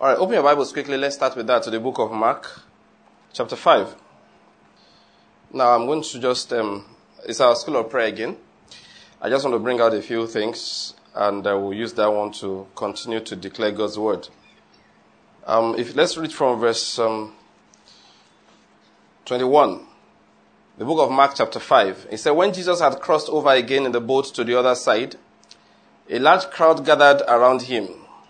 All right, open your Bibles quickly. Let's start with that to the book of Mark, chapter 5. Now, I'm going to just, it's our school of prayer again. I just want to bring out a few things, and we'll use that one to continue to declare God's word. Let's read from verse 21. The book of Mark, chapter 5. It said, when Jesus had crossed over again in the boat to the other side, a large crowd gathered around him.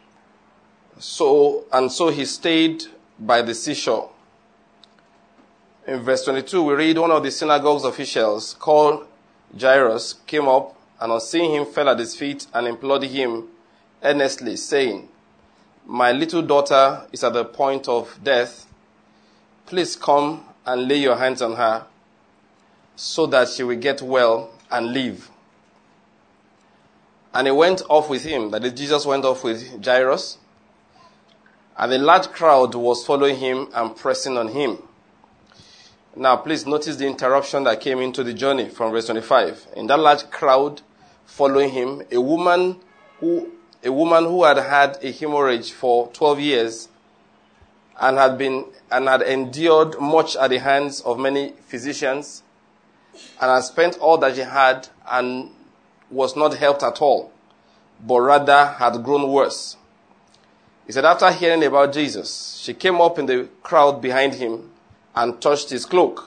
So he stayed by the seashore. In verse 22, we read, one of the synagogue's officials, called Jairus, came up and on seeing him fell at his feet and implored him earnestly, saying, my little daughter is at the point of death. Please come and lay your hands on her so that she will get well and live. And he went off with him, that is, Jesus went off with Jairus. And a large crowd was following him and pressing on him. Now, please notice the interruption that came into the journey from verse 25. In that large crowd following him, a woman who had had a hemorrhage for 12 years and had endured much at the hands of many physicians and had spent all that she had and was not helped at all, but rather had grown worse. He said, after hearing about Jesus, she came up in the crowd behind him and touched his cloak.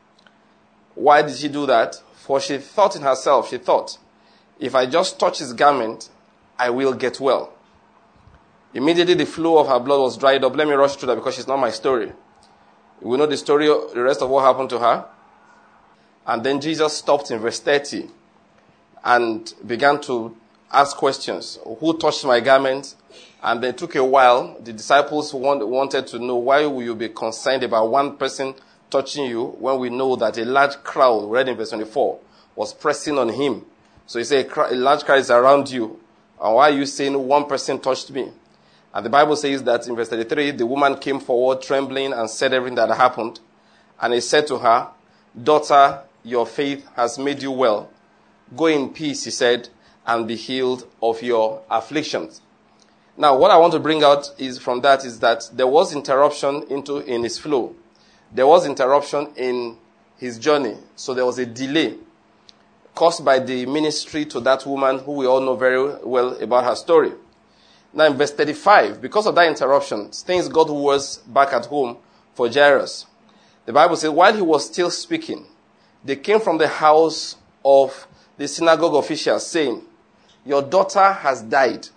Why did she do that? For she thought in herself, if I just touch his garment, I will get well. Immediately the flow of her blood was dried up. Let me rush through that because it's not my story. We know the story, the rest of what happened to her. And then Jesus stopped in verse 30 and began to ask questions. Who touched my garment? And then it took a while. The disciples wanted to know, why will you be concerned about one person touching you when we know that a large crowd, read in verse 24, was pressing on him. So he said, a large crowd is around you. And why are you saying one person touched me? And the Bible says that in verse 33, the woman came forward trembling and said everything that had happened. And he said to her, daughter, your faith has made you well. Go in peace, he said, and be healed of your afflictions. Now, what I want to bring out is that there was interruption in his flow. There was interruption in his journey. So there was a delay caused by the ministry to that woman who we all know very well about her story. Now, in verse 35, because of that interruption, things got worse back at home for Jairus. The Bible says, while he was still speaking, they came from the house of the synagogue official saying, your daughter has died.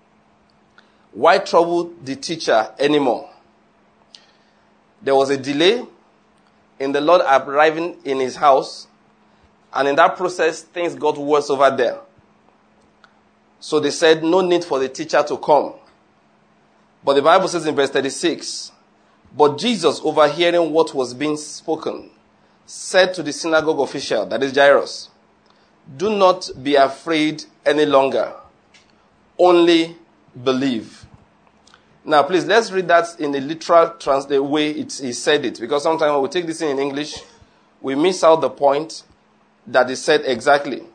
Why trouble the teacher anymore? There was a delay in the Lord arriving in his house, and in that process, things got worse over there. So they said, no need for the teacher to come. But the Bible says in verse 36, but Jesus, overhearing what was being spoken, said to the synagogue official, that is Jairus, do not be afraid any longer. Only believe. Now, please, let's read that in the literal the way he said it. Because sometimes when we take this in English, we miss out the point that is said exactly.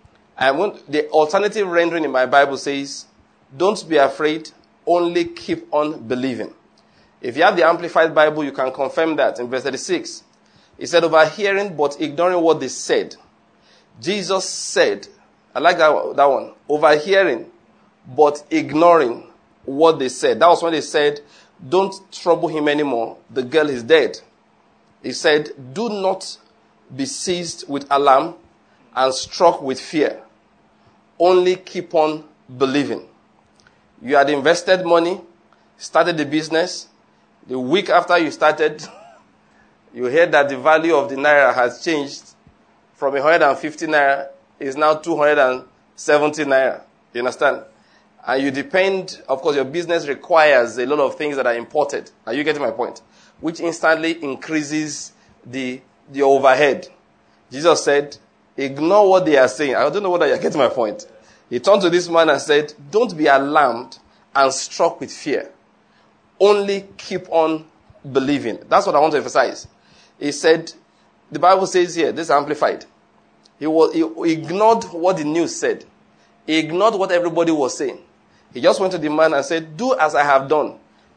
The alternative rendering in my Bible says, don't be afraid, only keep on believing. If you have the Amplified Bible, you can confirm that. In verse 36, he said, overhearing but ignoring what they said. Jesus said, I like that one, overhearing but ignoring what they said. That was when they said, don't trouble him anymore. The girl is dead. He said, do not be seized with alarm and struck with fear. Only keep on believing. You had invested money, started the business. The week after you started, you heard that the value of the naira has changed from 150 naira is now 270 naira. You understand? And you depend, of course, your business requires a lot of things that are imported. Are you getting my point? Which instantly increases the overhead. Jesus said, ignore what they are saying. I don't know whether you're getting my point. He turned to this man and said, don't be alarmed and struck with fear. Only keep on believing. That's what I want to emphasize. He said, the Bible says here, this is amplified. He ignored what the news said. He ignored what everybody was saying. He just went to the man and said, do as I have done.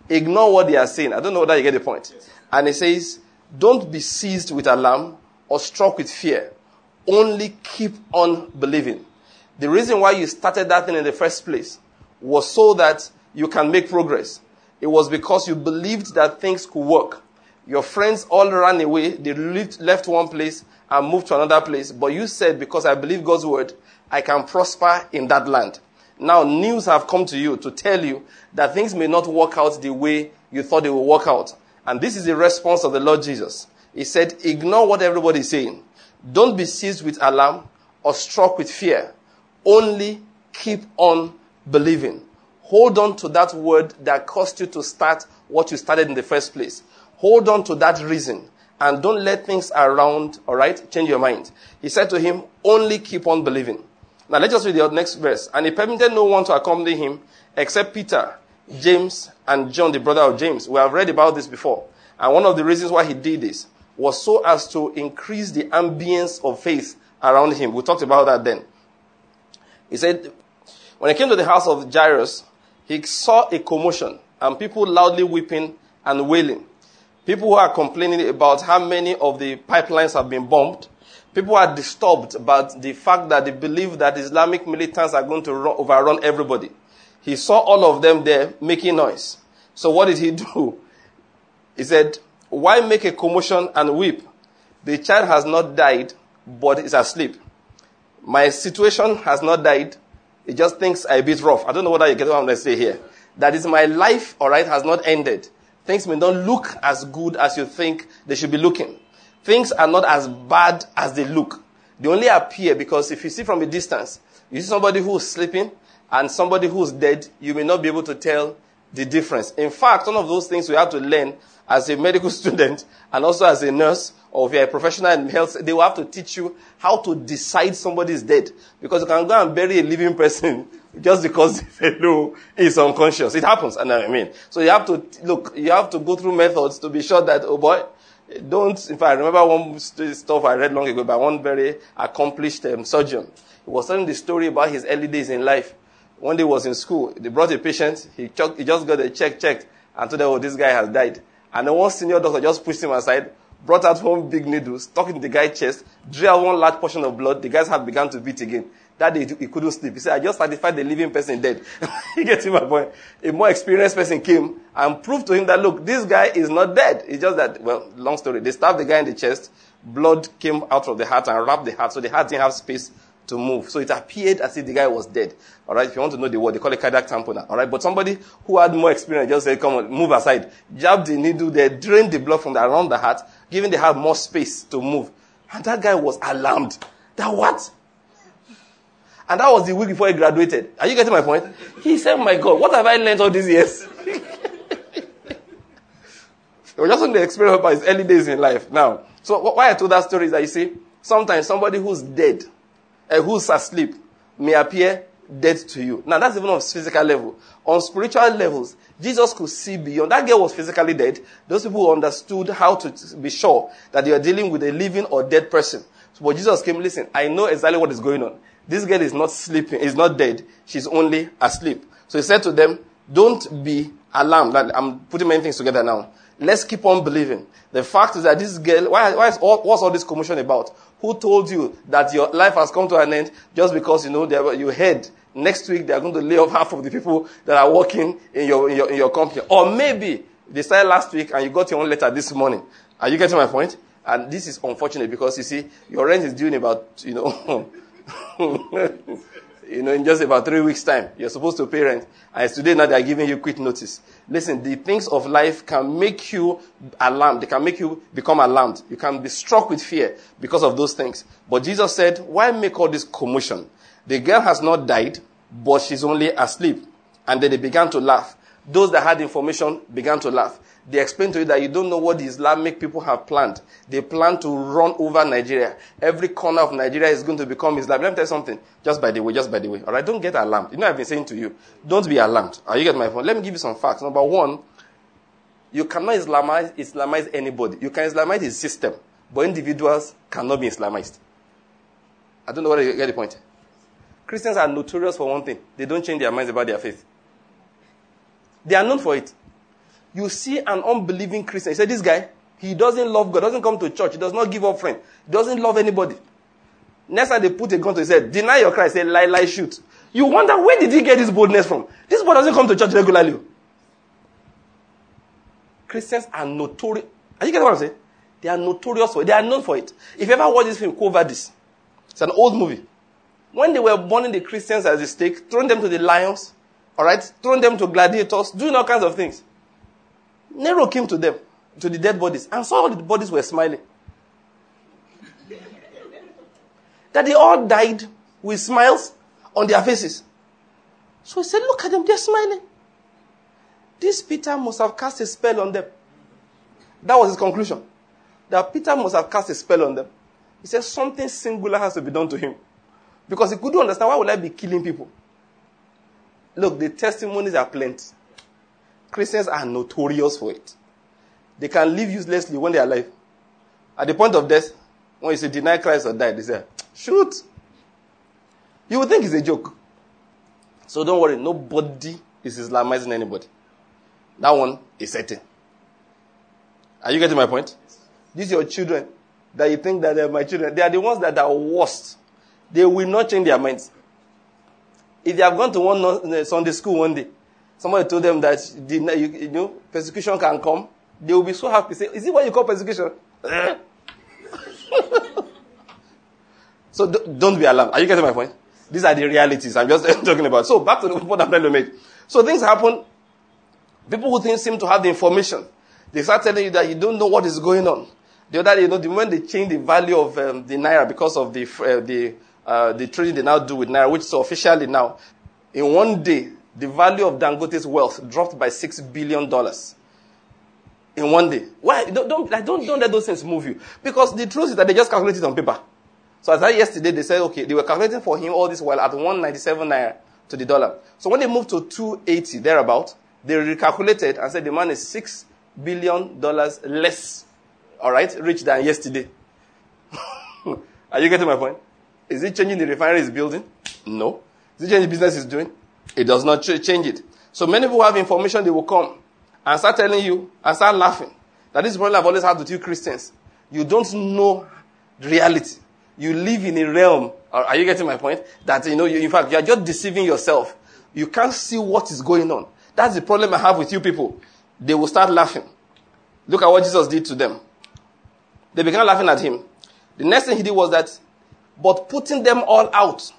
Ignore what they are saying. I don't know whether you get the point. Yes. And he says, don't be seized with alarm or struck with fear. Only keep on believing. The reason why you started that thing in the first place was so that you can make progress. It was because you believed that things could work. Your friends all ran away. They left one place and moved to another place. But you said, because I believe God's word, I can prosper in that land. Now, news have come to you to tell you that things may not work out the way you thought they would work out. And this is the response of the Lord Jesus. He said, ignore what everybody is saying. Don't be seized with alarm or struck with fear. Only keep on believing. Hold on to that word that caused you to start what you started in the first place. Hold on to that reason. And don't let things around, all right, change your mind. He said to him, only keep on believing. Now let's just read the next verse. And he permitted no one to accompany him except Peter, James, and John, the brother of James. We have read about this before. And one of the reasons why he did this was so as to increase the ambience of faith around him. We talked about that then. He said, when he came to the house of Jairus, he saw a commotion and people loudly weeping and wailing. People who are complaining about how many of the pipelines have been bombed. People are disturbed about the fact that they believe that Islamic militants are going to overrun everybody. He saw all of them there making noise. So what did he do? He said, why make a commotion and weep? The child has not died, but is asleep. My situation has not died. It just thinks a bit rough. I don't know whether you get what I'm going to say here. That is, my life, all right, has not ended. Things may not look as good as you think they should be looking. Things are not as bad as they look. They only appear because if you see from a distance, you see somebody who is sleeping and somebody who is dead, you may not be able to tell the difference. In fact, one of those things we have to learn as a medical student and also as a nurse, or if you're a professional in health, they will have to teach you how to decide somebody is dead. Because you can go and bury a living person just because the fellow is unconscious. It happens, and I mean. So you have to, you have to go through methods to be sure that, oh boy, don't, in fact, I remember one stuff I read long ago by one very accomplished surgeon. He was telling the story about his early days in life. One day he was in school. They brought a patient. He just got a checked, and told them, oh, this guy has died. And then one senior doctor just pushed him aside, brought out one big needle, stuck in the guy's chest, drew out one large portion of blood. The guy's heart began to beat again. That day, he couldn't sleep. He said, I just certified the living person dead. You get my point? A more experienced person came and proved to him that, look, this guy is not dead. It's just that, well, long story. They stabbed the guy in the chest. Blood came out of the heart and wrapped the heart. So the heart didn't have space to move. So it appeared as if the guy was dead. All right? If you want to know the word, they call it cardiac tamponade. All right? But somebody who had more experience just said, come on, move aside. Jabbed the needle there, drained the blood from around the heart, giving the heart more space to move. And that guy was alarmed. That what? And that was the week before he graduated. Are you getting my point? He said, my God, what have I learned all these years? It was just on the experience about his early days in life. Now, so why I told that story is that you see, sometimes somebody who's dead, who's asleep, may appear dead to you. Now, that's even on physical level. On spiritual levels, Jesus could see beyond. That girl was physically dead. Those people understood how to be sure that they are dealing with a living or dead person. So, but Jesus came, listen, I know exactly what is going on. This girl is not sleeping, is not dead. She's only asleep. So he said to them, don't be alarmed. I'm putting many things together now. Let's keep on believing. The fact is that this girl, what's all this commotion about? Who told you that your life has come to an end just because, you heard next week they are going to lay off half of the people that are working in your company? Or maybe they started last week and you got your own letter this morning. Are you getting my point? And this is unfortunate because, you see, your rent is due in about, in just about 3 weeks' time. You're supposed to pay rent. And today now they are giving you quick notice. Listen, the things of life can make you alarmed. They can make you become alarmed. You can be struck with fear because of those things. But Jesus said, why make all this commotion? The girl has not died, but she's only asleep. And then they began to laugh. Those that had information began to laugh. They explained to you that you don't know what the Islamic people have planned. They plan to run over Nigeria. Every corner of Nigeria is going to become Islamic. Let me tell you something. Just by the way. All right, don't get alarmed. You know I've been saying to you, don't be alarmed. Are you getting my point? Let me give you some facts. Number one, you cannot Islamize anybody. You can Islamize a system, but individuals cannot be Islamized. I don't know whether you get the point. Christians are notorious for one thing. They don't change their minds about their faith. They are known for it. You see an unbelieving Christian. You say, this guy, he doesn't love God, doesn't come to church, he does not give offering, he doesn't love anybody. Next time they put a gun to his head, deny your Christ, say, lie, lie, shoot. You wonder, where did he get this boldness from? This boy doesn't come to church regularly. Christians are notorious. Are you getting what I'm saying? They are notorious for it. They are known for it. If you ever watch this film, Cover This. It's an old movie. When they were burning the Christians as a stake, throwing them to the lions, all right, throwing them to gladiators, doing all kinds of things. Nero came to them, to the dead bodies, and saw all the bodies were smiling. That they all died with smiles on their faces. So he said, look at them, they're smiling. This Peter must have cast a spell on them. That was his conclusion. That Peter must have cast a spell on them. He said something singular has to be done to him. Because he couldn't understand, why would I be killing people? Look, the testimonies are plenty. Christians are notorious for it. They can live uselessly when they are alive. At the point of death, when you say deny Christ or die, they say, shoot. You would think it's a joke. So don't worry, nobody is Islamizing anybody. That one is certain. Are you getting my point? These are your children that you think that they're my children. They are the ones that are worst. They will not change their minds. If they have gone to one Sunday school one day, somebody told them that persecution can come, they will be so happy. Say, is it what you call persecution? So don't be alarmed. Are you getting my point? These are the realities I'm just talking about. So back to the point I'm trying to make. So things happen. People who seem to have the information, they start telling you that you don't know what is going on. The other day, the moment they change the value of the naira because of the trading they now do with naira, which is officially now, in one day, the value of Dangote's wealth dropped by $6 billion. In one day. Why? Don't let those things move you. Because the truth is that they just calculate it on paper. So as I yesterday, they said, okay, they were calculating for him all this while at 197 naira to the dollar. So when they moved to 280 thereabout, they recalculated and said the man is $6 billion less, all right, rich than yesterday. Are you getting my point? Is it changing the refinery he's building? No. Is it changing the business he's doing? It does not change it. So many people have information, they will come and start telling you and start laughing. That is the problem I've always had with you Christians. You don't know reality. You live in a realm, are you getting my point? That, in fact, you are just deceiving yourself. You can't see what is going on. That's the problem I have with you people. They will start laughing. Look at what Jesus did to them. They began laughing at him. The next thing he did was that, but putting them all out.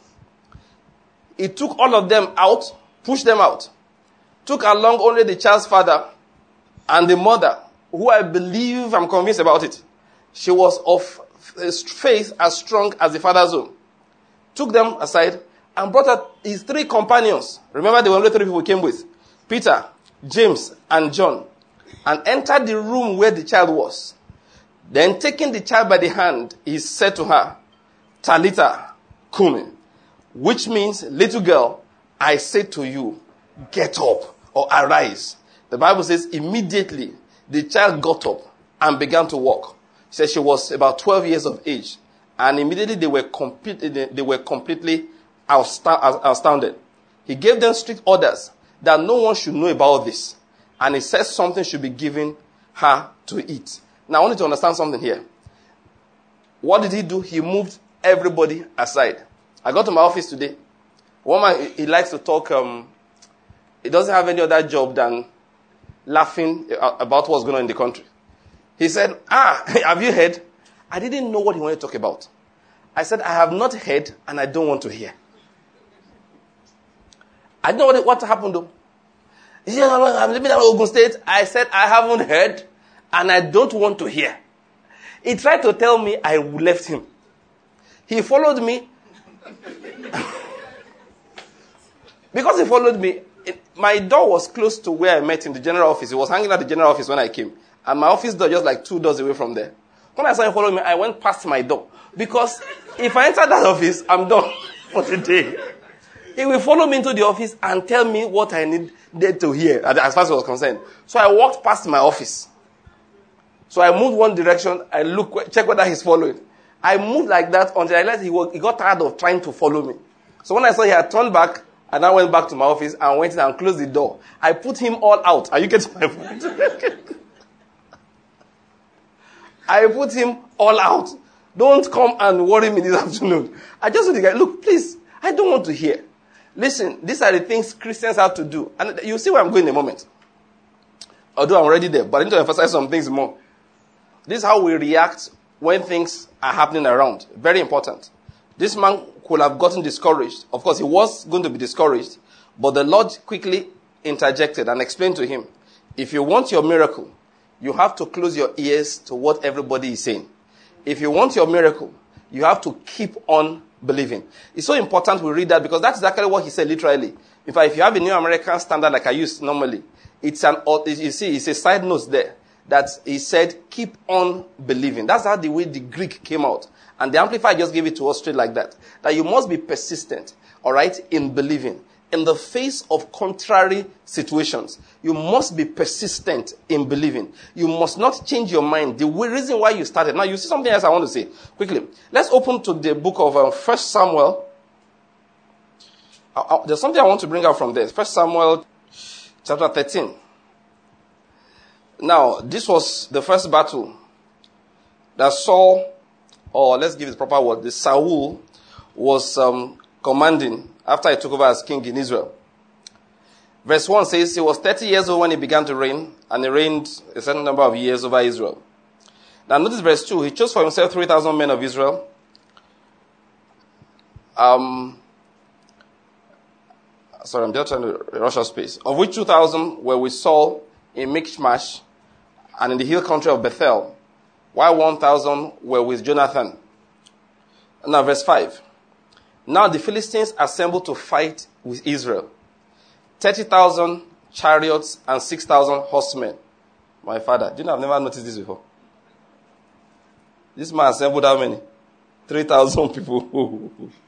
He took all of them out, pushed them out. Took along only the child's father and the mother, who I believe, I'm convinced about it. She was of faith as strong as the father's own. Took them aside and brought out his 3 companions. Remember, there were only 3 people he came with. Peter, James, and John. And entered the room where the child was. Then taking the child by the hand, he said to her, Talitha Kumi, which means, little girl, I say to you, get up or arise. The Bible says immediately the child got up and began to walk. She said she was about 12 years of age. And immediately they were completely astounded. He gave them strict orders that no one should know about this. And he said something should be given her to eat. Now I want you to understand something here. What did he do? He moved everybody aside. I got to my office today. One man, he likes to talk, he doesn't have any other job than laughing about what's going on in the country. He said, have you heard? I didn't know what he wanted to talk about. I said, I have not heard and I don't want to hear. I don't know what happened though. He said, I'm living in Ogun State. I said, I haven't heard and I don't want to hear. He tried to tell me I left him. He followed me. Because he followed me, my door was close to where I met him, the general office. He was hanging at the general office when I came. And my office door just like 2 doors away from there. When I saw him following me, I went past my door. Because if I enter that office, I'm done for the day. He will follow me into the office and tell me what I needed to hear, as far as I was concerned. So I walked past my office. So I moved one direction, I check whether he's following. I moved like that until I realized he got tired of trying to follow me. So when I saw he had turned back, And I went back to my office and went in and closed the door. I put him all out. Are you getting my point? I put him all out. Don't come and worry me this afternoon. I just told the guy, look, please, I don't want to hear. Listen, these are the things Christians have to do. And you'll see where I'm going in a moment. Although I'm already there, but I need to emphasize some things more. This is how we react when things are happening around. Very important. This man could have gotten discouraged. Of course, he was going to be discouraged. But the Lord quickly interjected and explained to him, if you want your miracle, you have to close your ears to what everybody is saying. If you want your miracle, you have to keep on believing. It's so important we read that because that's exactly what he said literally. In fact, if you have a New American Standard like I use normally, it's a side note there that he said, keep on believing. That's how the way the Greek came out. And the Amplifier just gave it to us straight like that. That you must be persistent, all right, in believing. In the face of contrary situations, you must be persistent in believing. You must not change your mind. The reason why you started. Now, you see something else I want to say quickly. Let's open to the book of 1 Samuel. There's something I want to bring out from there. 1 Samuel chapter 13. Now, this was the first battle that Saul, or let's give it the proper word, the Saul was commanding after he took over as king in Israel. Verse 1 says, he was 30 years old when he began to reign, and he reigned a certain number of years over Israel. Now notice verse 2, he chose for himself 3,000 men of Israel. Sorry, I'm just trying to rush our space. Of which 2,000 were with Saul in Michmash and in the hill country of Bethel, while 1,000 were with Jonathan. Now verse 5. Now the Philistines assembled to fight with Israel. 30,000 chariots and 6,000 horsemen. My father, do you know I've never noticed this before? This man assembled how many? 3,000 people.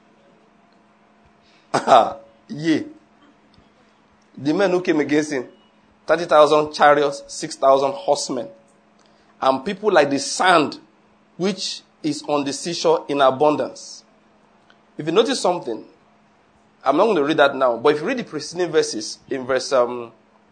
Yeah. The men who came against him, 30,000 chariots, 6,000 horsemen. And people like the sand which is on the seashore in abundance. If you notice something, I'm not going to read that now, but if you read the preceding verses, in verse, what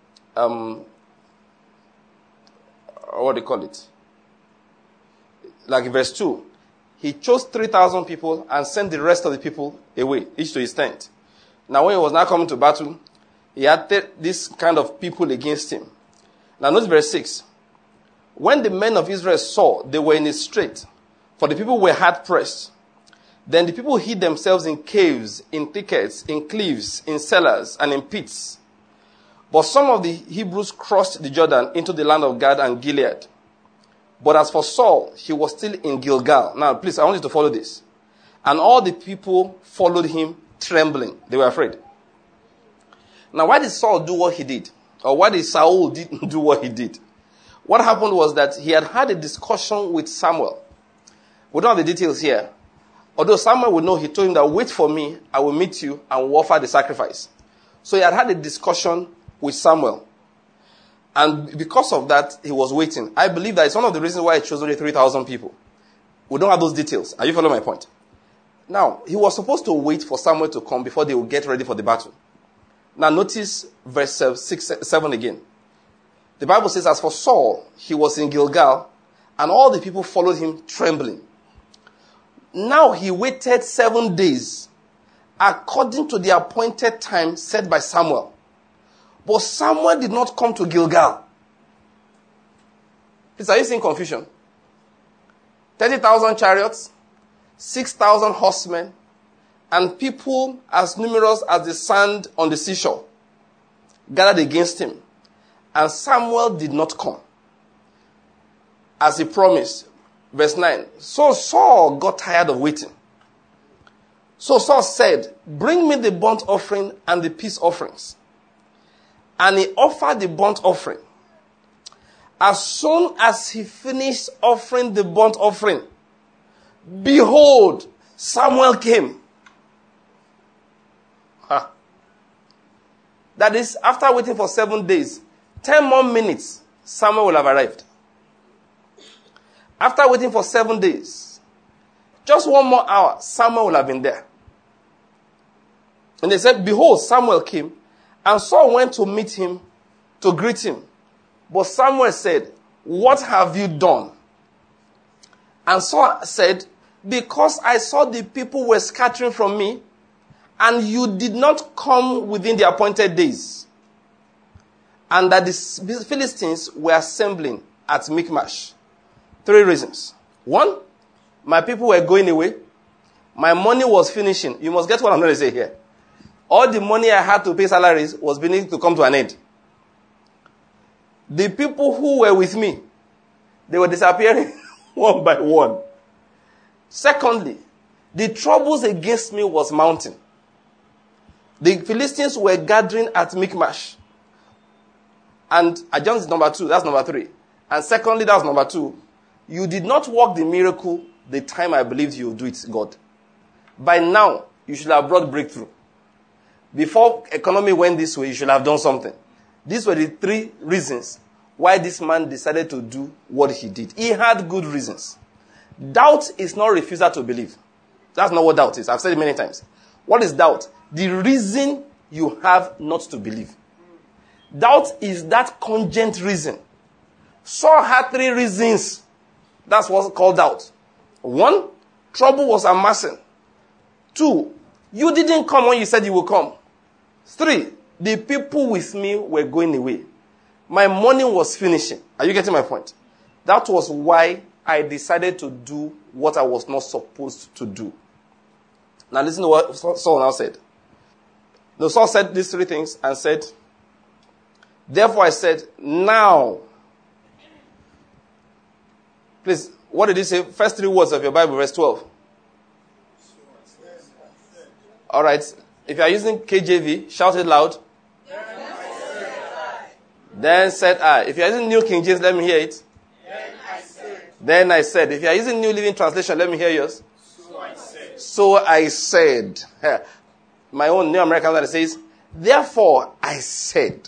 do you call it? Like in verse 2, he chose 3,000 people and sent the rest of the people away, each to his tent. Now when he was now coming to battle, he had this kind of people against him. Now notice verse 6. When the men of Israel saw they were in a strait, for the people were hard pressed, then the people hid themselves in caves, in thickets, in cliffs, in cellars, and in pits. But some of the Hebrews crossed the Jordan into the land of Gad and Gilead. But as for Saul, he was still in Gilgal. Now, please, I want you to follow this. And all the people followed him trembling. They were afraid. Now, why did Saul do what he did? Or why did Saul do what he did? What happened was that he had a discussion with Samuel. We don't have the details here. Although Samuel would know, he told him that, wait for me, I will meet you and will offer the sacrifice. So he had a discussion with Samuel. And because of that, he was waiting. I believe that it's one of the reasons why he chose only 3,000 people. We don't have those details. Are you following my point? Now, he was supposed to wait for Samuel to come before they would get ready for the battle. Now notice verse 7 again. The Bible says, as for Saul, he was in Gilgal, and all the people followed him trembling. Now he waited 7 days, according to the appointed time set by Samuel. But Samuel did not come to Gilgal. Please, are you seeing confusion? 30,000 chariots, 6,000 horsemen, and people as numerous as the sand on the seashore gathered against him. And Samuel did not come, as he promised. Verse 9. So Saul got tired of waiting. So Saul said, bring me the burnt offering and the peace offerings. And he offered the burnt offering. As soon as he finished offering the burnt offering, behold, Samuel came. That is, after waiting for 7 days, 10 more minutes, Samuel will have arrived. After waiting for 7 days, just 1 more hour, Samuel will have been there. And they said, behold, Samuel came, and Saul went to meet him, to greet him. But Samuel said, what have you done? And Saul said, because I saw the people were scattering from me, and you did not come within the appointed days, and that the Philistines were assembling at Michmash. 3 reasons. 1, my people were going away. My money was finishing. You must get what I'm going to say here. All the money I had to pay salaries was beginning to come to an end. The people who were with me, they were disappearing one by one. Secondly, the troubles against me was mounting. The Philistines were gathering at Michmash. And adjunct is number 2, that's number 3. And secondly, that's number 2. You did not work the miracle the time I believed you would do it, God. By now, you should have brought breakthrough. Before economy went this way, you should have done something. These were the 3 reasons why this man decided to do what he did. He had good reasons. Doubt is not refusal to believe. That's not what doubt is. I've said it many times. What is doubt? The reason you have not to believe. Doubt is that cogent reason. Saul had 3 reasons. That's what's called doubt. 1, trouble was amassing. 2, you didn't come when you said you would come. 3, the people with me were going away. My money was finishing. Are you getting my point? That was why I decided to do what I was not supposed to do. Now listen to what Saul now said. No, Saul said these 3 things and said, therefore I said, now. Please, what did he say? First 3 words of your Bible, verse 12. All right. If you are using KJV, shout it loud. Then said I. If you are using New King James, let me hear it. Then I said. If you are using New Living Translation, let me hear yours. So I said. My own New American Standard says, therefore I said.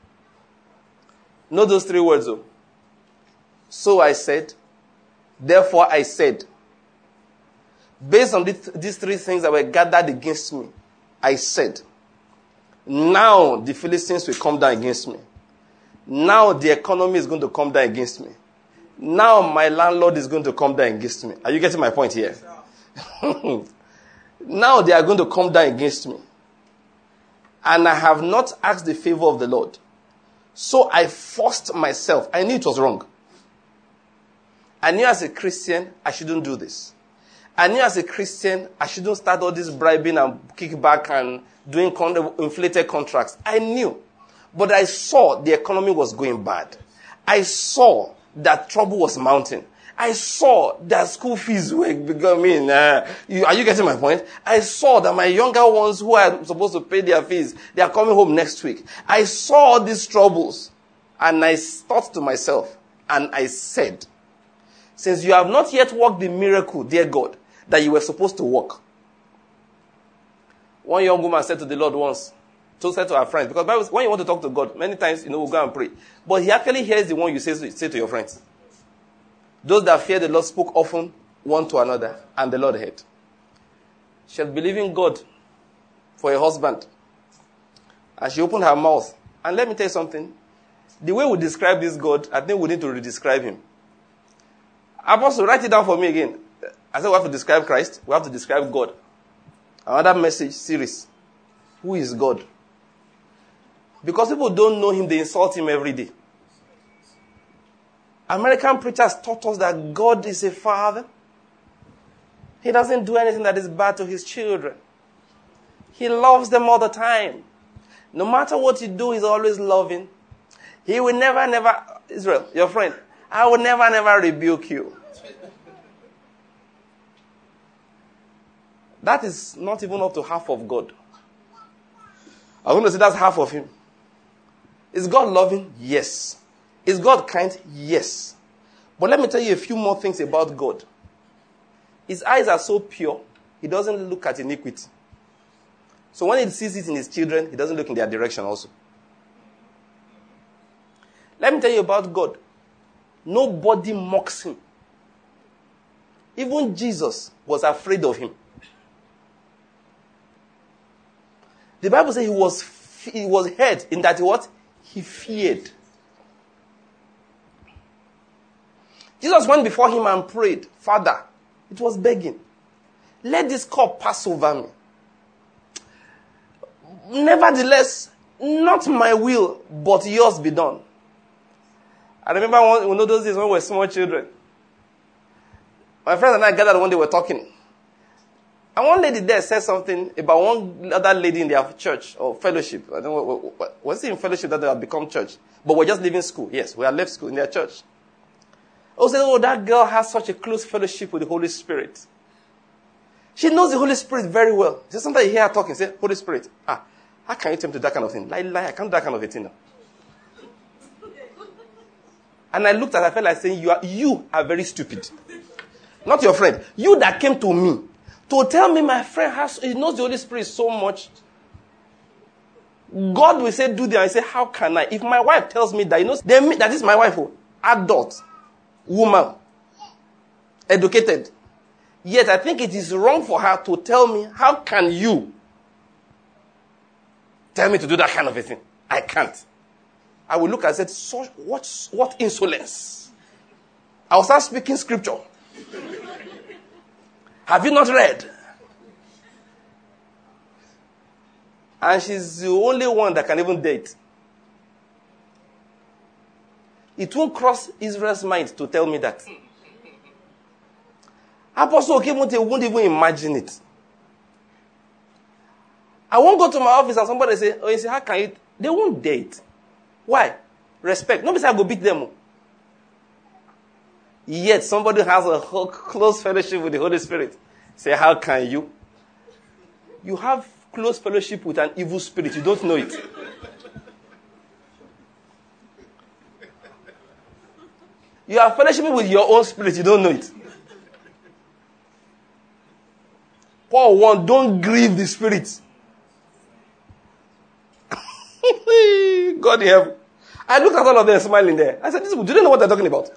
Know those 3 words though. So I said. Therefore I said. Based on these 3 things that were gathered against me, I said, now the Philistines will come down against me. Now the economy is going to come down against me. Now my landlord is going to come down against me. Are you getting my point here? Now they are going to come down against me. And I have not asked the favor of the Lord. So I forced myself. I knew it was wrong. I knew as a Christian, I shouldn't do this. I knew as a Christian, I shouldn't start all this bribing and kickback and doing inflated contracts. I knew. But I saw the economy was going bad. I saw that trouble was mounting. I saw that school fees were becoming... are you getting my point? I saw that my younger ones who are supposed to pay their fees, they are coming home next week. I saw these troubles. And I thought to myself, and I said, since you have not yet worked the miracle, dear God, that you were supposed to work. One young woman said to the Lord once, said to her friends, because when you want to talk to God, many times, we'll go and pray. But he actually hears the one you say to your friends. Those that fear the Lord spoke often one to another, and the Lord heard. She had believed in God for a husband. And she opened her mouth. And let me tell you something. The way we describe this God, I think we need to redescribe him. Apostle, write it down for me again. I said we have to describe Christ. We have to describe God. Another message series. Who is God? Because people don't know him, they insult him every day. American preachers taught us that God is a father. He doesn't do anything that is bad to his children. He loves them all the time. No matter what you do, he's always loving. He will never, Israel, your friend, I will never rebuke you. That is not even up to half of God. I'm going to say that's half of him. Is God loving? Yes. Is God kind? Yes. But let me tell you a few more things about God. His eyes are so pure, he doesn't look at iniquity. So when he sees it in his children, he doesn't look in their direction also. Let me tell you about God. Nobody mocks him. Even Jesus was afraid of him. The Bible says he was hurt in that what? He feared. Jesus went before him and prayed, Father, it was begging, let this cup pass over me. Nevertheless, not my will, but yours be done. I remember one of those days when we were small children. My friends and I gathered one day, we were talking. And one lady there said something about one other lady in their church or fellowship. I don't know, was it in fellowship that they had become church? But we're just leaving school. Yes, we had left school in their church. I said, oh, that girl has such a close fellowship with the Holy Spirit. She knows the Holy Spirit very well. So sometimes you hear her talking, say, Holy Spirit, how can you tell me to do that kind of thing? Lie, I can't do that kind of a thing now. And I looked at her, I felt like saying, you are very stupid. Not your friend. You that came to me to tell me my friend he knows the Holy Spirit so much. God will say, do that. I say, how can I? If my wife tells me that, he knows, that is my wife, adult, woman, educated. Yet I think it is wrong for her to tell me, how can you tell me to do that kind of a thing? I can't. I will look and say, what insolence. I will start speaking scripture. Have you not read? And she's the only one that can even date. It won't cross Israel's mind to tell me that. Apostle Okemonte won't even imagine it. I won't go to my office and somebody say, oh, you say, how can you? They won't date. Why? Respect. Nobody say I go beat them. Yet somebody has a close fellowship with the Holy Spirit. Say, how can you? You have close fellowship with an evil spirit. You don't know it. You have fellowship with your own spirit. You don't know it. Paul 1, don't grieve the spirit. God in heaven. I looked at all of them smiling there. I said, do they know what they're talking about?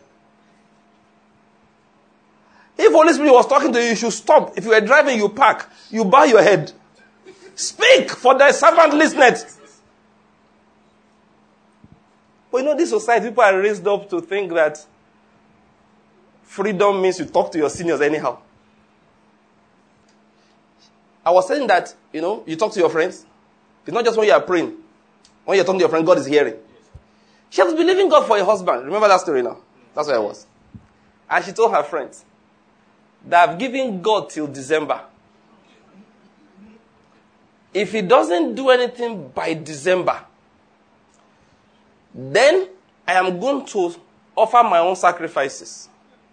If Holy Spirit was talking to you, you should stop. If you were driving, you park. You bow your head. Speak, for thy servant listeneth. But this society, people are raised up to think that freedom means you talk to your seniors anyhow. I was saying that, you talk to your friends. It's not just when you are praying. When you're talking to your friend, God is hearing. She was believing God for a husband. Remember that story now? That's where I was. And she told her friends that I've given God till December. If he doesn't do anything by December, then I am going to offer my own sacrifices.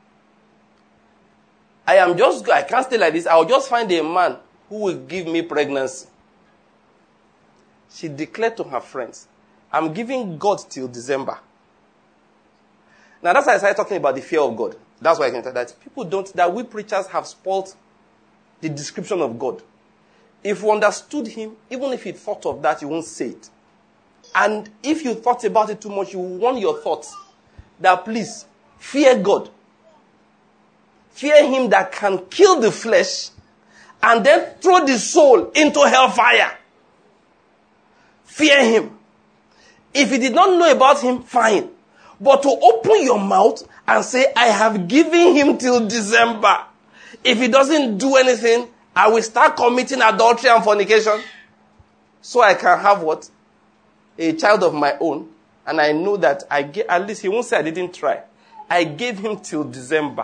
I can't stay like this. I'll just find a man who will give me pregnancy. She declared to her friends, I'm giving God till December. Now that's why I started talking about the fear of God. That's why I can tell that people that we preachers have spoiled the description of God. If you understood him, even if you thought of that, you won't say it. And if you thought about it too much, you warn your thoughts that please, fear God. Fear him that can kill the flesh and then throw the soul into hellfire. Fear him. If you did not know about him, fine. But to open your mouth and say, I have given him till December. If he doesn't do anything, I will start committing adultery and fornication. So I can have what? A child of my own. And I know that at least he won't say I didn't try. I gave him till December.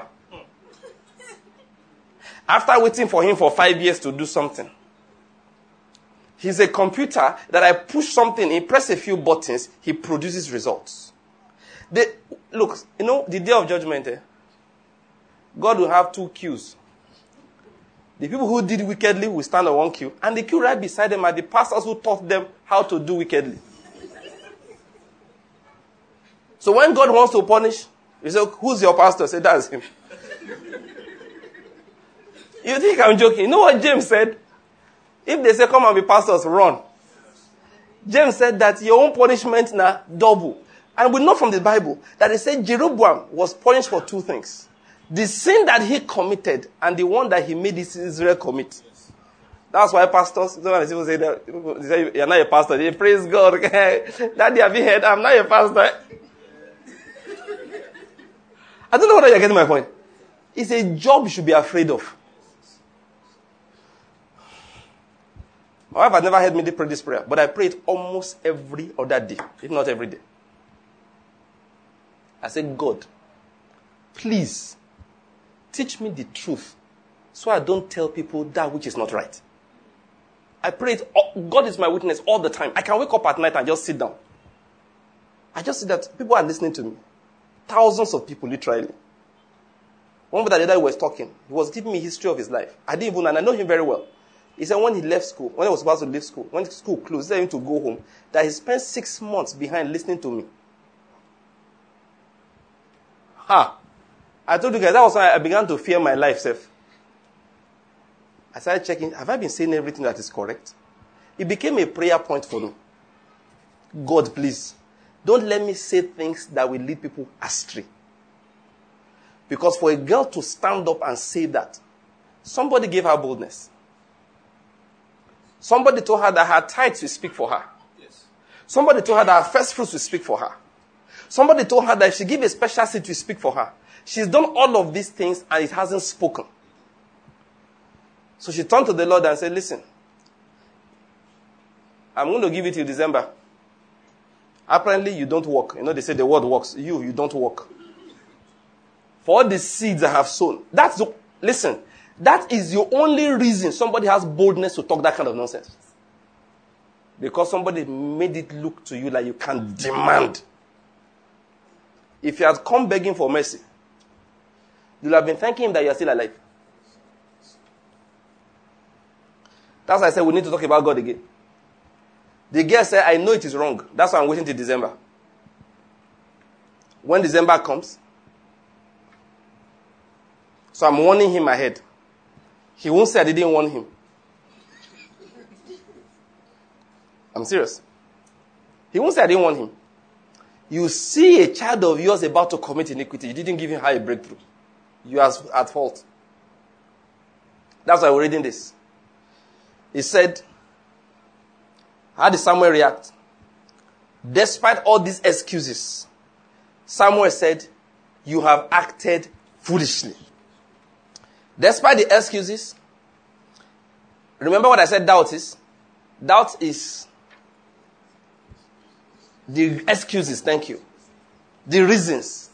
After waiting for him for 5 years to do something. He's a computer that I push something, he press a few buttons, he produces results. Look, the day of judgment, God will have 2 queues. The people who did wickedly will stand on one queue, and the queue right beside them are the pastors who taught them how to do wickedly. So when God wants to punish, you say, who's your pastor? Say, that's him. You think I'm joking? You know what James said? If they say, come and be pastors, run. James said that your own punishment now double. And we know from the Bible that it said Jeroboam was punished for 2 things. The sin that he committed and the one that he made Israel commit. That's why pastors, sometimes people say that, people say you're not a pastor. They praise God. Daddy, have you heard? I'm not a pastor. I don't know whether you're getting my point. It's a job you should be afraid of. My wife had never heard me pray this prayer, but I pray it almost every other day, if not every day. I said, God, please teach me the truth so I don't tell people that which is not right. I pray it. God is my witness all the time. I can wake up at night and just sit down. I just see that people are listening to me. Thousands of people, literally. One brother the other was talking. He was giving me history of his life. I didn't even know, and I know him very well. He said when he left school, when he was about to leave school, when school closed, he said to go home, that he spent 6 months behind listening to me. I told you guys, that was when I began to fear my life, self. I started checking, have I been saying everything that is correct? It became a prayer point for me. God, please, don't let me say things that will lead people astray. Because for a girl to stand up and say that, somebody gave her boldness. Somebody told her that her tithes will speak for her. Yes. Somebody told her that her first fruits will speak for her. Somebody told her that if she give a special seed to speak for her. She's done all of these things and it hasn't spoken. So she turned to the Lord and said, listen, I'm going to give it to you December. Apparently you don't work. You know, they say the word works. You don't work. For all the seeds I have sown. Listen, that is the only reason somebody has boldness to talk that kind of nonsense. Because somebody made it look to you like you can demand. If you had come begging for mercy, you'll have been thanking him that you are still alive. That's why I said we need to talk about God again. The girl said, I know it is wrong. That's why I'm waiting till December. When December comes, so I'm warning him ahead. He won't say I didn't warn him. I'm serious. He won't say I didn't warn him. You see a child of yours about to commit iniquity. You didn't give him a breakthrough. You are at fault. That's why we're reading this. He said, how did Samuel react? Despite all these excuses, Samuel said, you have acted foolishly. Despite the excuses, remember what I said doubt is? Doubt is the excuses, thank you. The reasons.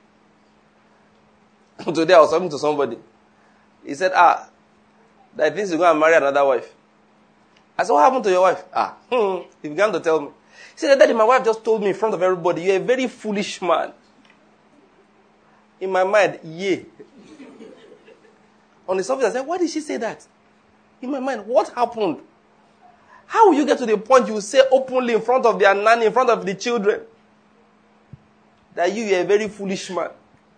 Today I was talking to somebody. He said, that thinks you're going to marry another wife. I said, what happened to your wife? He began to tell me. He said, Daddy, my wife just told me in front of everybody, you're a very foolish man. In my mind, yeah. On the surface, I said, why did she say that? In my mind, what happened? How will you get to the point you say openly in front of their nanny, in front of the children, that you're a very foolish man?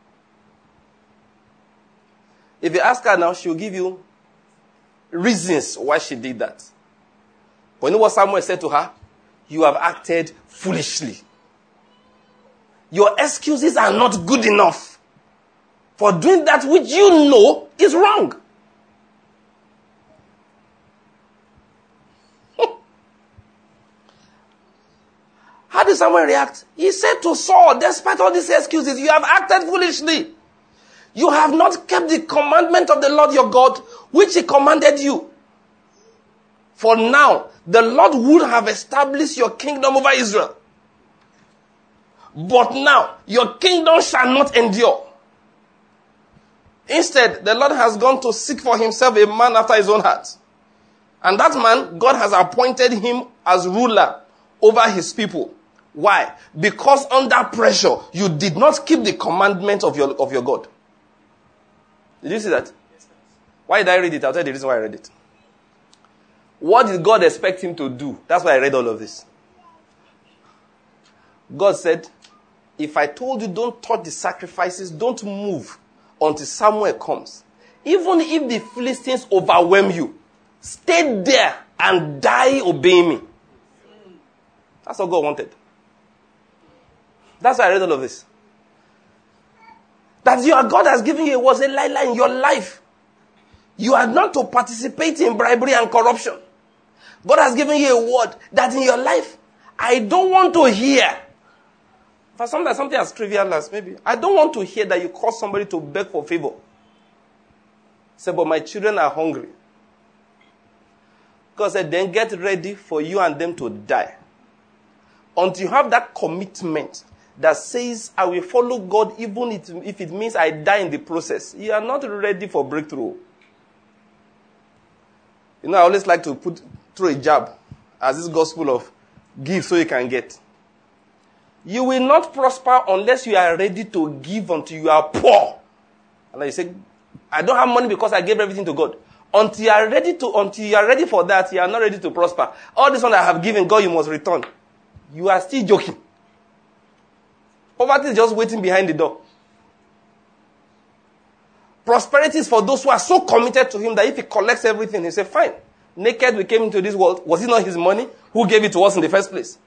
If you ask her now, she'll give you reasons why she did that. But you know what Samuel said to her? You have acted foolishly. Your excuses are not good enough for doing that which you know is wrong. How did Samuel react? He said to Saul, despite all these excuses, you have acted foolishly. You have not kept the commandment of the Lord your God, which he commanded you. For now, the Lord would have established your kingdom over Israel. But now, your kingdom shall not endure. Instead, the Lord has gone to seek for himself a man after his own heart. And that man, God has appointed him as ruler over his people. Why? Because under pressure, you did not keep the commandment of your God. Did you see that? Why did I read it? I'll tell you the reason why I read it. What did God expect him to do? That's why I read all of this. God said, if I told you don't touch the sacrifices, don't move until Samuel comes. Even if the Philistines overwhelm you, stay there and die obeying me. That's what God wanted. That's why I read all of this. That God has given you was a lie in your life. You are not to participate in bribery and corruption. God has given you a word that in your life, I don't want to hear. For something as trivial as maybe, I don't want to hear that you cause somebody to beg for favor. Say, but my children are hungry. God said, then get ready for you and them to die. Until you have that commitment that says, I will follow God even if it means I die in the process. You are not ready for breakthrough. You know, I always like to put through a jab as this gospel of give so you can get. You will not prosper unless you are ready to give until you are poor. And you say, I don't have money because I gave everything to God. Until you are ready for that, you are not ready to prosper. All this one I have given, God, you must return. You are still joking. Poverty is just waiting behind the door. Prosperity is for those who are so committed to him that if he collects everything, he say, fine. Naked we came into this world. Was it not his money? Who gave it to us in the first place?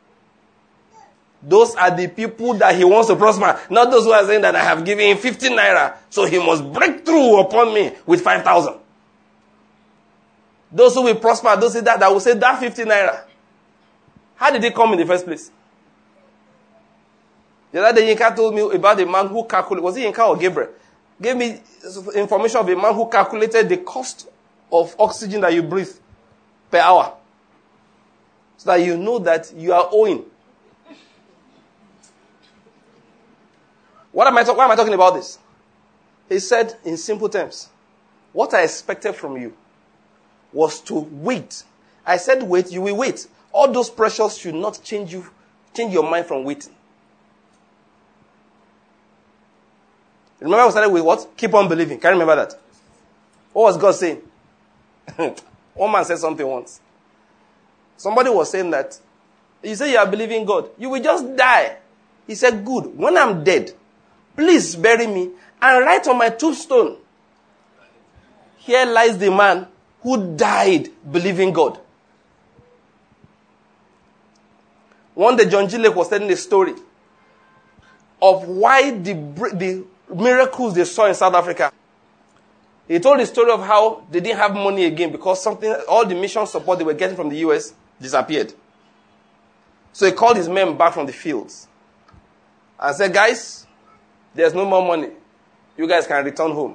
Those are the people that he wants to prosper. Not those who are saying that I have given him 15 naira, so he must break through upon me with 5,000. Those who will prosper, those that will say that 15 naira. How did it come in the first place? The other day, Yinka told me about a man who calculated, was it Yinka or Gabriel? Gave me information of a man who calculated the cost of oxygen that you breathe per hour. So that you know that you are owing. Why am I talking about this? He said in simple terms, what I expected from you was to wait. I said wait, you will wait. All those pressures should not change your mind from waiting. Remember we started with what? Keep on believing. Can you remember that? What was God saying? One man said something once. Somebody was saying that, you say you are believing God. You will just die. He said, good. When I'm dead, please bury me and write on my tombstone, here lies the man who died believing God. One day, John G. Lake was telling a story of why the miracles they saw in South Africa. He told the story of how they didn't have money again because all the mission support they were getting from the US disappeared. So he called his men back from the fields and said, guys, there's no more money. You guys can return home.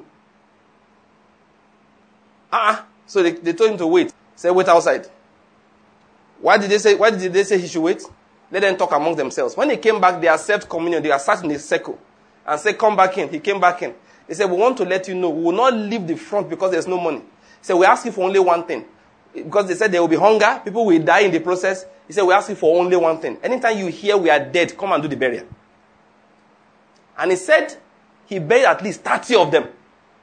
So they told him to wait. He said, wait outside. Why did they say he should wait? Let them talk among themselves. When he came back, they accept communion. They are sat in a circle and said, come back in. He came back in. He said, we want to let you know, we will not leave the front because there's no money. He said, we ask you for only one thing. Because they said there will be hunger, people will die in the process. He said, we ask you for only one thing. Anytime you hear we are dead, come and do the burial. And he said, he buried at least 30 of them.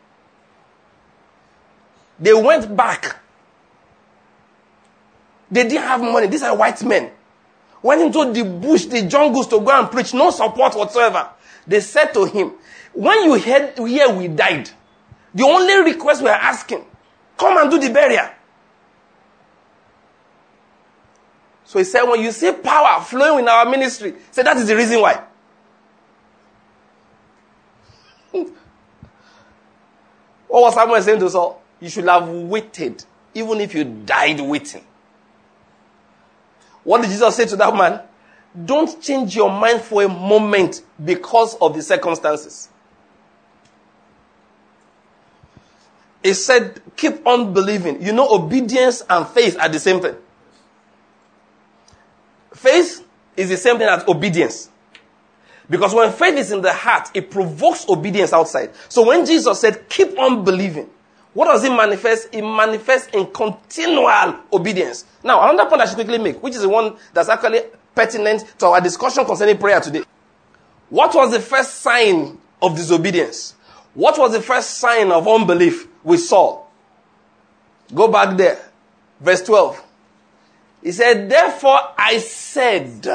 They went back. They didn't have money. These are white men. Went into the bush, the jungles to go and preach. No support whatsoever. They said to him, when you hear we died, the only request we are asking, come and do the burial. So he said, when you see power flowing in our ministry, say that is the reason why. What was Samuel saying to Saul? You should have waited, even if you died waiting. What did Jesus say to that man? Don't change your mind for a moment because of the circumstances. He said, keep on believing. You know, obedience and faith are the same thing. Faith is the same thing as obedience. Because when faith is in the heart, it provokes obedience outside. So when Jesus said, keep on believing, what does it manifest? It manifests in continual obedience. Now, another point I should quickly make, which is the one that's actually pertinent to our discussion concerning prayer today. What was the first sign of disobedience? What was the first sign of unbelief with Saul? Go back there. Verse 12. He said, therefore I said.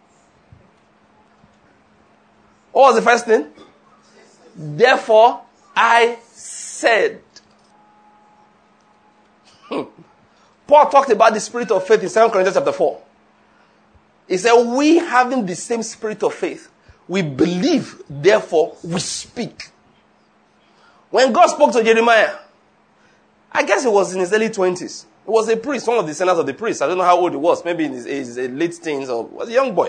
What was the first thing? Therefore I said. Paul talked about the spirit of faith in 2 Corinthians chapter 4. He said, we having the same spirit of faith, we believe, therefore we speak. When God spoke to Jeremiah, I guess he was in his early 20s. He was a priest, one of the sons of the priests. I don't know how old he was. Maybe in his late teens or was a young boy.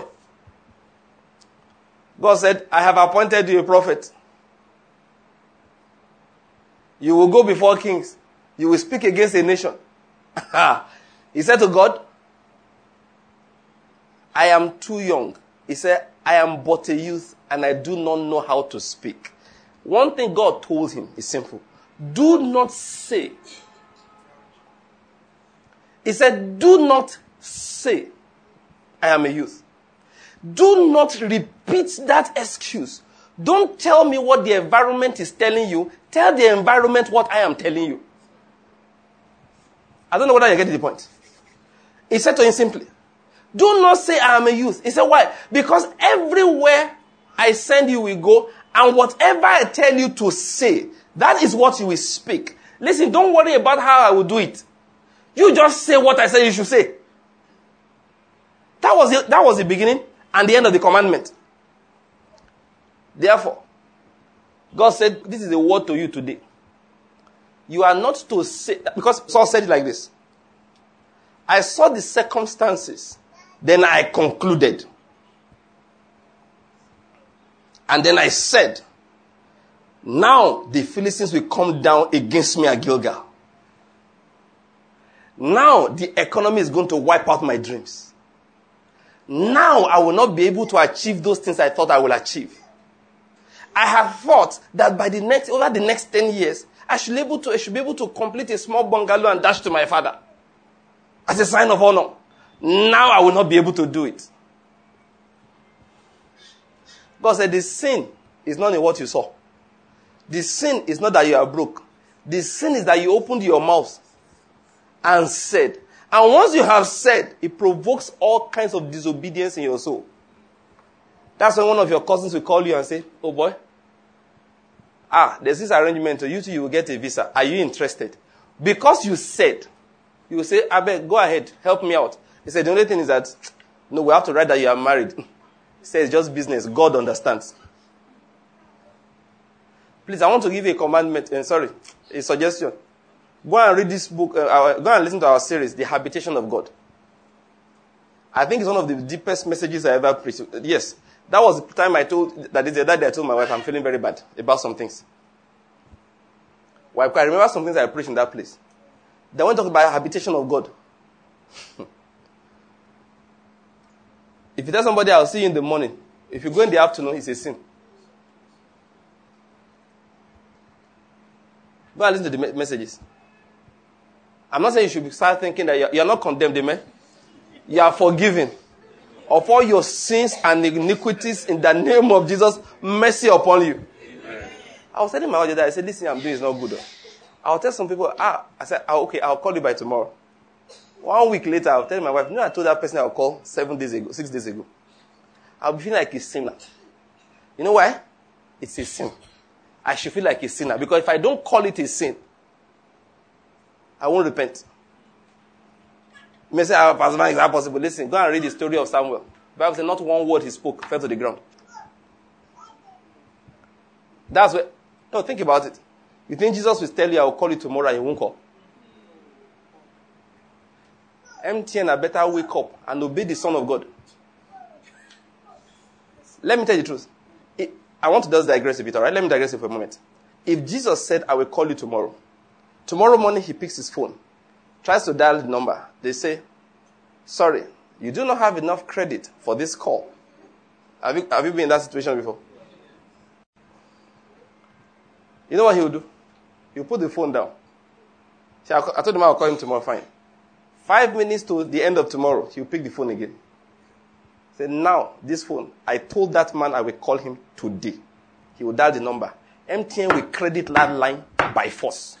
God said, I have appointed you a prophet. You will go before kings. You will speak against a nation. He said to God, I am too young. He said, I am but a youth and I do not know how to speak. One thing God told him is simple. Do not say. He said, do not say, I am a youth. Do not repeat that excuse. Don't tell me what the environment is telling you. Tell the environment what I am telling you. I don't know whether you get the point. He said to him simply, do not say I am a youth. He said, why? Because everywhere I send you will go, and whatever I tell you to say, that is what you will speak. Listen, don't worry about how I will do it. You just say what I said you should say. That was the beginning and the end of the commandment. Therefore, God said, this is a word to you today. You are not to say, because Saul said it like this. I saw the circumstances, then I concluded. And then I said, now the Philistines will come down against me at Gilgal. Now the economy is going to wipe out my dreams. Now I will not be able to achieve those things I thought I will achieve. I have thought that over the next 10 years, I should be able to complete a small bungalow and dash to my father as a sign of honor. Now I will not be able to do it. God said the sin is not in what you saw. The sin is not that you are broke. The sin is that you opened your mouth and said. And once you have said, it provokes all kinds of disobedience in your soul. That's when one of your cousins will call you and say, oh boy, there's this arrangement. So you will get a visa. Are you interested? Because you said, you will say, Abel, go ahead, help me out. He said, the only thing is that, no, we have to write that you are married. He says, it's just business. God understands. Please, I want to give you a commandment, a suggestion. Go and read this book, go and listen to our series, The Habitation of God. I think it's one of the deepest messages I ever preached. Yes, that was the time I told my wife, I'm feeling very bad about some things. Well, I remember some things I preached in that place. Then when talking about habitation of God. If you tell somebody, I'll see you in the morning. If you go in the afternoon, it's a sin. Go and listen to the messages. I'm not saying you should start thinking that you're not condemned, amen? You are forgiven of all your sins and iniquities in the name of Jesus. Mercy upon you. Amen. I was telling my wife that I said, this thing I'm doing is not good. I'll tell some people, I said, okay, I'll call you by tomorrow. 1 week later, I'll tell my wife, I told that person I'll call 6 days ago. I'll be feeling like a sinner. You know why? It's a sin. I should feel like a sinner. Because if I don't call it a sin, I won't repent. You may say, Pastor Man, is that possible? Listen, go and read the story of Samuel. The Bible says not one word he spoke fell to the ground. That's where, no, think about it. You think Jesus will tell you, I will call you tomorrow and you won't call? MTN had better wake up and obey the Son of God. Let me tell you the truth. I want to just digress a bit, all right? Let me digress for a moment. If Jesus said, I will call you tomorrow morning he picks his phone, tries to dial the number. They say, sorry, you do not have enough credit for this call. Have you been in that situation before? You know what he'll do? He'll put the phone down. See, I told him I'll call him tomorrow, fine. 5 minutes to the end of tomorrow, he'll pick the phone again. Say, now, this phone, I told that man I will call him today. He will dial the number. MTN will credit that line by force.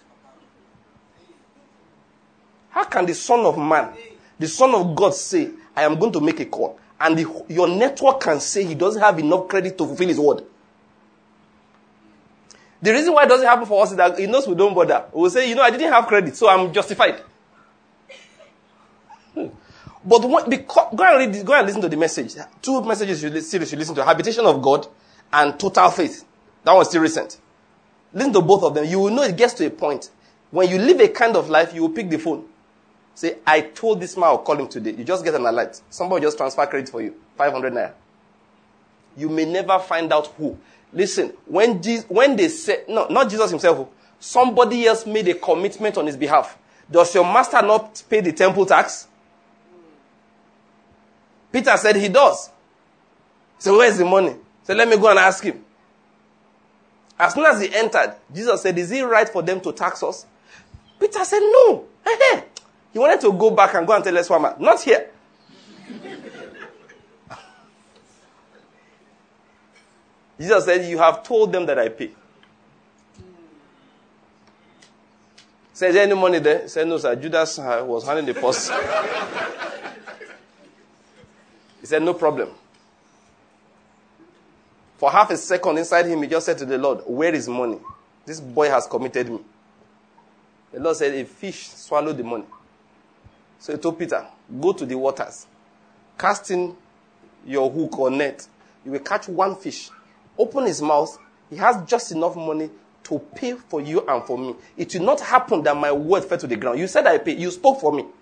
How can the Son of Man, the Son of God say, I am going to make a call, and your network can say he doesn't have enough credit to fulfill his word? The reason why it doesn't happen for us is that he knows we don't bother. We'll say, I didn't have credit, so I'm justified. But go and listen to the message. 2 messages you should listen to. Habitation of God and Total Faith. That one's still recent. Listen to both of them. You will know it gets to a point When you live a kind of life, you will pick the phone. Say, I told this man I'll call him today. You just get an alert. Somebody just transfer credit for you. 500 naira. You may never find out who. Listen, when they say, no, not Jesus himself, somebody else made a commitment on his behalf. Does your master not pay the temple tax? Peter said he does. So where's the money? So let me go and ask him. As soon as he entered, Jesus said, is it right for them to tax us? Peter said, no. He wanted to go back and go and tell us, not here. Jesus said, you have told them that I pay. Said, is there any money there? He said, no, sir. Judas was handing the purse. He said, no problem. For half a second inside him, he just said to the Lord, where is money? This boy has committed me. The Lord said, a fish swallowed the money. So he told Peter, go to the waters. Cast in your hook or net. You will catch one fish. Open his mouth. He has just enough money to pay for you and for me. It will not happen that my word fell to the ground. You said I pay. You spoke for me.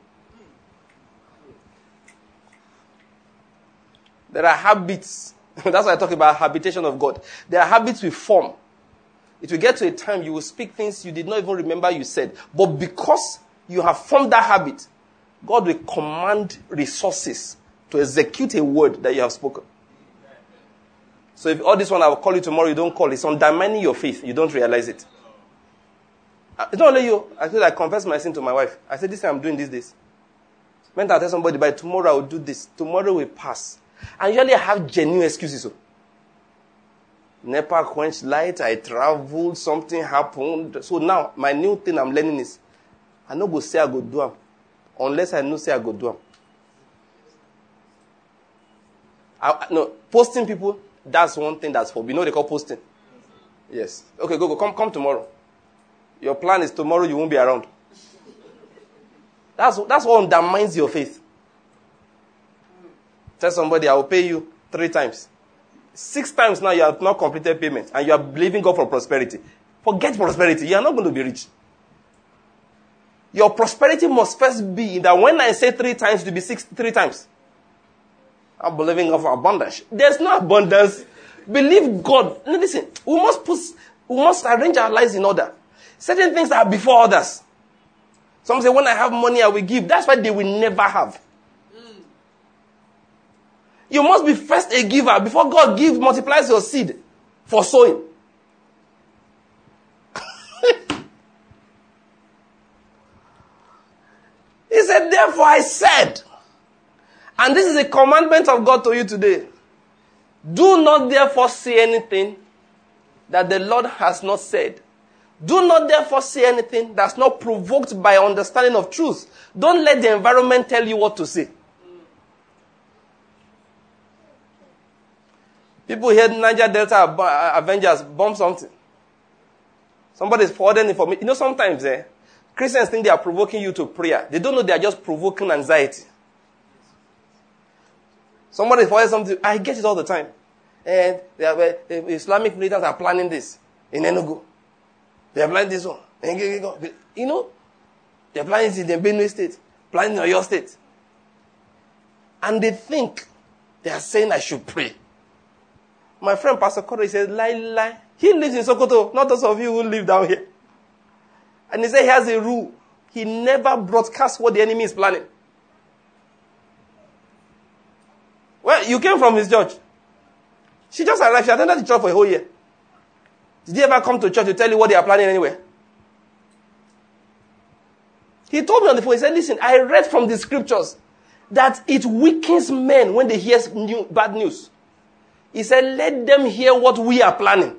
There are habits. That's why I talk about habitation of God. There are habits we form. It will get to a time you will speak things you did not even remember you said. But because you have formed that habit, God will command resources to execute a word that you have spoken. So if all this one I will call you tomorrow, you don't call. It's undermining your faith. You don't realize it. It's not only you. I confess my sin to my wife. I said, this thing I'm doing these days. Meant I'll tell somebody, by tomorrow I will do this. Tomorrow will pass. And usually I have genuine excuses. So. NEPA quenched light, I traveled, something happened. So now, my new thing I'm learning is, I no go say I go do them. Unless I know say I go do them. No, posting people, that's one thing that's forbidden. You know they call posting? Yes. Okay, go. Come tomorrow. Your plan is tomorrow you won't be around. That's what undermines your faith. Tell somebody, I will pay you 3 times. 6 times now you have not completed payment and you are believing God for prosperity. Forget prosperity. You are not going to be rich. Your prosperity must first be that when I say 3 times, it will be 3 times. I'm believing God for abundance. There's no abundance. Believe God. No, listen, we must arrange our lives in order. Certain things are before others. Some say, when I have money, I will give. That's why they will never have. You must be first a giver before God multiplies your seed for sowing. He said, therefore I said, and this is a commandment of God to you today, do not therefore say anything that the Lord has not said. Do not therefore say anything that's not provoked by understanding of truth. Don't let the environment tell you what to say. People hear Niger Delta Avengers bomb something. Somebody's forwarding information. You know, sometimes Christians think they are provoking you to prayer. They don't know they are just provoking anxiety. Somebody forwarded something. I get it all the time. And the Islamic militants are planning this in Enugu. They are planning this one. You know, they are planning it in Benue State, planning in Oyo State. And they think they are saying I should pray. My friend Pastor Kodo, he said, lie. He lives in Sokoto, not those of you who live down here. And he said he has a rule. He never broadcasts what the enemy is planning. Well, you came from his church. She just arrived. She attended the church for a whole year. Did he ever come to church to tell you what they are planning anywhere? He told me on the phone, he said, listen, I read from the scriptures that it weakens men when they hear bad news. He said, let them hear what we are planning.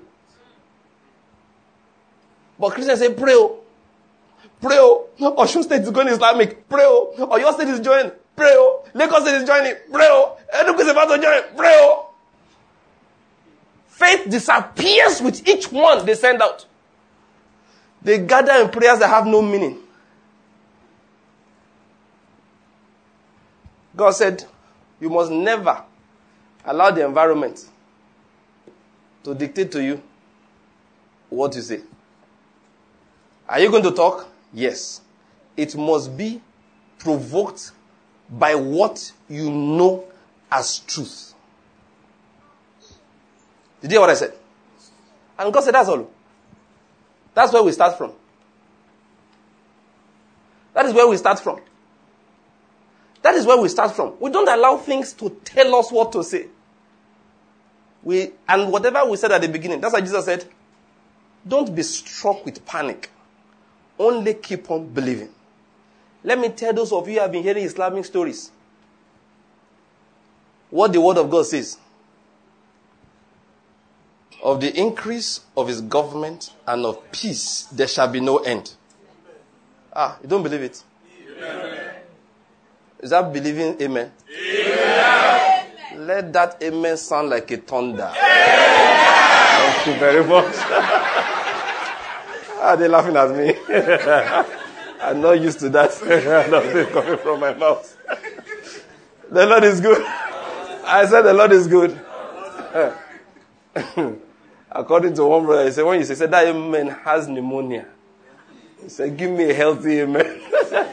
But Christians say, pray. Pray. Osun State is going Islamic. Pray. Oyo State is joining. Pray. Lagos State is joining. Pray. Enugu is about to join. Pray. Faith disappears with each one they send out. They gather in prayers that have no meaning. God said, you must never allow the environment to dictate to you what you say. Are you going to talk? Yes. It must be provoked by what you know as truth. Did you hear what I said? And God said, that's all. That's where we start from. That is where we start from. That is where we start from. We don't allow things to tell us what to say. And whatever we said at the beginning, that's why Jesus said, don't be struck with panic. Only keep on believing. Let me tell those of you who have been hearing Islamic stories what the word of God says. Of the increase of his government and of peace, there shall be no end. You don't believe it? Amen. Is that believing amen? Amen. Let that amen sound like a thunder. Amen. Thank you very much. They're laughing at me. I'm not used to that. Nothing coming from my mouth. The Lord is good. I said the Lord is good. According to one brother, he said, when you say that amen has pneumonia, he said, give me a healthy amen.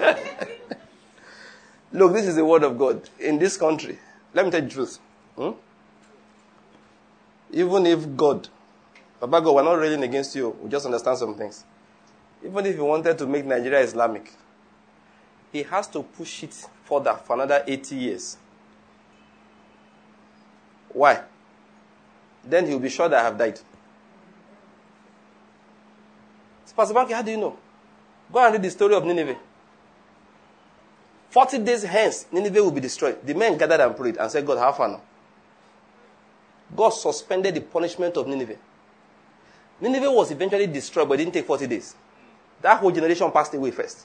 Look, this is the word of God. In this country, let me tell you the truth. Even if God, Baba God, we're not railing against you. We just understand some things. Even if he wanted to make Nigeria Islamic, he has to push it further for another 80 years. Why? Then he'll be sure that I have died. So, Pastor Banky, how do you know? Go and read the story of Nineveh. 40 days hence, Nineveh will be destroyed. The men gathered and prayed and said, God, how far now? God suspended the punishment of Nineveh. Nineveh was eventually destroyed, but it didn't take 40 days. That whole generation passed away first.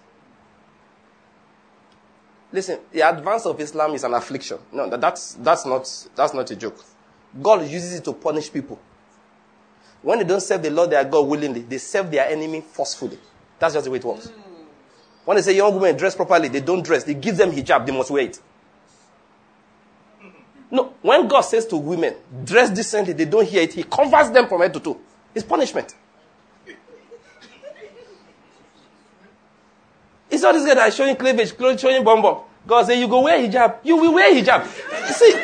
Listen, the advance of Islam is an affliction. No, that's not a joke. God uses it to punish people. When they don't serve the Lord their God willingly, they serve their enemy forcefully. That's just the way it works. When they say young women dress properly, they don't dress. They give them hijab, they must wear it. No, when God says to women, dress decently, they don't hear it. He covers them from head to toe. It's punishment. It's not this guy that is showing cleavage, showing bum bum. God says, you go wear hijab. You will wear hijab. You see,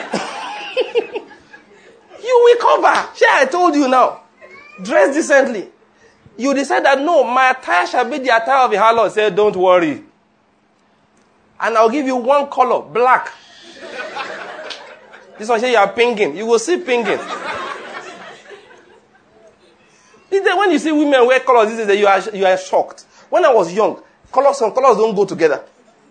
you will cover. Sure, I told you now. Dress decently. You decide that, no, my attire shall be the attire of a harlot. Say, don't worry. And I'll give you one color, black. This one say you are pinging. You will see pinging. When you see women wear colors, this is you are shocked. When I was young, some colors don't go together.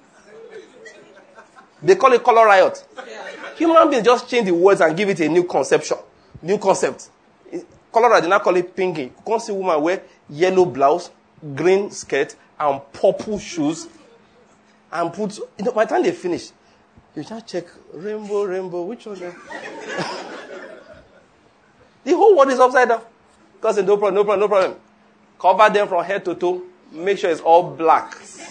They call it color riot. Human beings just change the words and give it a new concept. Color riot, they now call it pinking. You can't see women wear yellow blouse, green skirt, and purple shoes. And put, by the time they finish, you just check rainbow, which one? The whole world is upside down. God said, no problem. Cover them from head to toe. Make sure it's all black.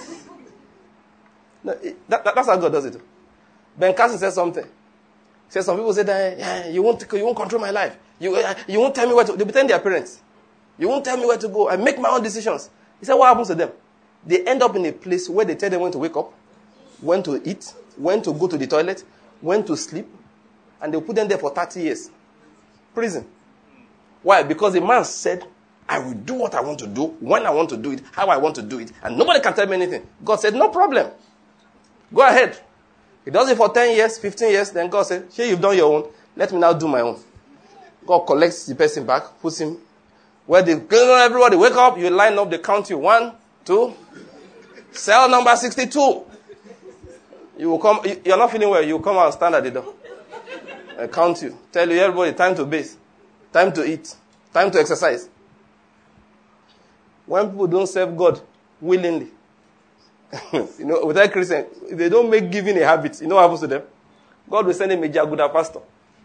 No, that's how God does it. Ben Carson said something. He said some people say that you won't control my life. You won't tell me where to. They pretend their parents. You won't tell me where to go. I make my own decisions. He said, what happens to them? They end up in a place where they tell them when to wake up, when to eat, when to go to the toilet, when to sleep, and they'll put them there for 30 years. Prison. Why? Because the man said, I will do what I want to do, when I want to do it, how I want to do it, and nobody can tell me anything. God said, no problem. Go ahead. He does it for 10 years, 15 years, then God said, here you've done your own, let me now do my own. God collects the person back, puts him where everybody wake up, you line up, they count you. 1, 2, cell number 62. You will come, you're not feeling well, you will come out and stand at the door. I count you. Tell you, everybody, time to bathe, time to eat, time to exercise. When people don't serve God willingly, without Christians, if they don't make giving a habit, you know what happens to them? God will send him a Jaguda pastor.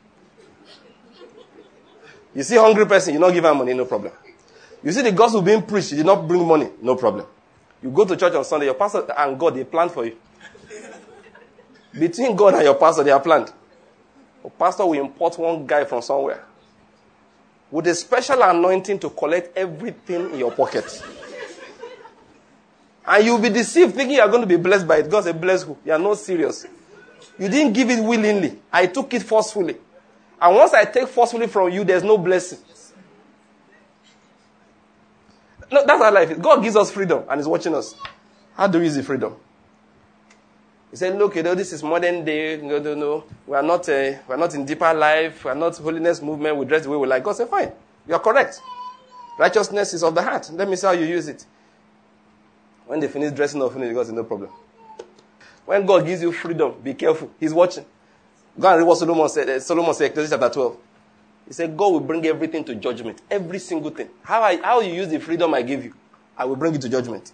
You see a hungry person, you not give him money, no problem. You see the gospel being preached, you did not bring money, no problem. You go to church on Sunday, your pastor and God, they plan for you. Between God and your pastor, they are planned. Your pastor will import one guy from somewhere with a special anointing to collect everything in your pocket. And you'll be deceived thinking you are going to be blessed by it. God said, bless who? You are not serious. You didn't give it willingly. I took it forcefully. And once I take forcefully from you, there's no blessing. No, that's how life is. God gives us freedom and is watching us. How do we use the freedom? He said, look, this is modern day. No. We are not in deeper life. We are not holiness movement. We dress the way we like. God said, fine. You are correct. Righteousness is of the heart. Let me see how you use it. When they finish dressing or finish, God said, no problem. When God gives you freedom, be careful. He's watching. Go and read what Solomon said. Solomon said, Ecclesiastes chapter 12. He said, God will bring everything to judgment. Every single thing. How you use the freedom I give you, I will bring it to judgment.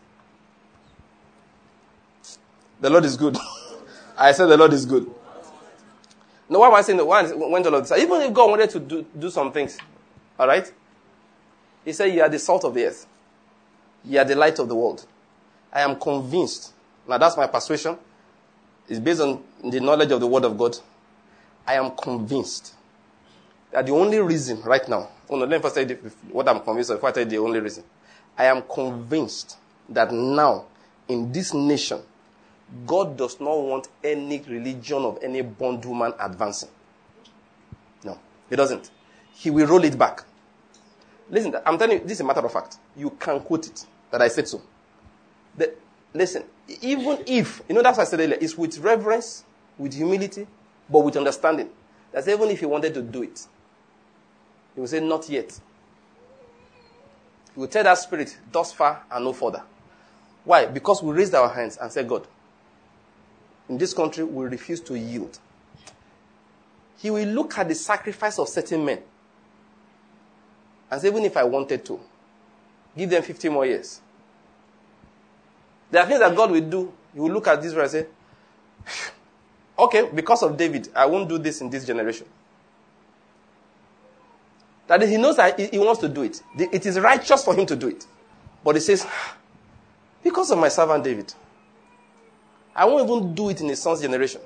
The Lord is good. I said the Lord is good. No, why am I saying that? Why went all of this? Even if God wanted to do some things, all right? He said, you are the salt of the earth. You are the light of the world. I am convinced. Now, that's my persuasion. It's based on the knowledge of the word of God. I am convinced that the only reason right now, let me first tell you what I'm convinced of before I tell you the only reason. I am convinced that now, in this nation, God does not want any religion of any bondwoman advancing. No, He doesn't. He will roll it back. Listen, I'm telling you, this is a matter of fact. You can quote it, that I said so. Listen, even if, that's what I said earlier, it's with reverence, with humility, but with understanding. That's even if He wanted to do it. He will say, not yet. He will tell that spirit, thus far and no further. Why? Because we raised our hands and said, God, in this country, we refuse to yield. He will look at the sacrifice of certain men and say, even if I wanted to, give them 50 more years. There are things that God will do. He will look at Israel and say, okay, because of David, I won't do this in this generation. That He knows that He wants to do it. It is righteous for Him to do it. But He says, because of my servant David, I won't even do it in his son's generation.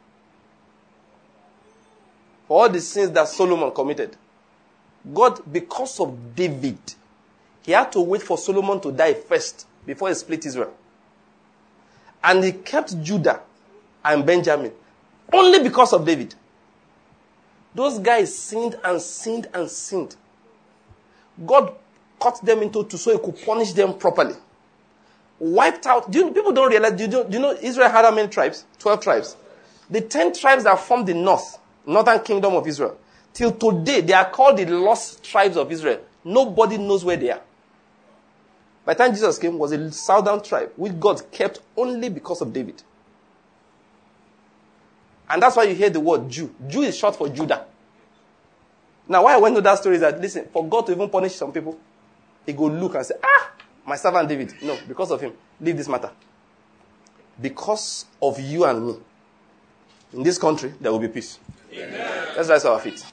For all the sins that Solomon committed, God, because of David, He had to wait for Solomon to die first before He split Israel. And He kept Judah and Benjamin only because of David. Those guys sinned and sinned and sinned. God cut them into two so He could punish them properly. Wiped out. People don't realize, do you know Israel had how many tribes? 12 tribes. The 10 tribes that formed the northern kingdom of Israel. Till today, they are called the lost tribes of Israel. Nobody knows where they are. By the time Jesus came, was a southern tribe, which God kept only because of David. And that's why you hear the word Jew. Jew is short for Judah. Now, why I went to that story is that, listen, for God to even punish some people, He go look and say, my servant David. No, because of him. Leave this matter. Because of you and me, in this country, there will be peace. Amen. Let's rise our feet.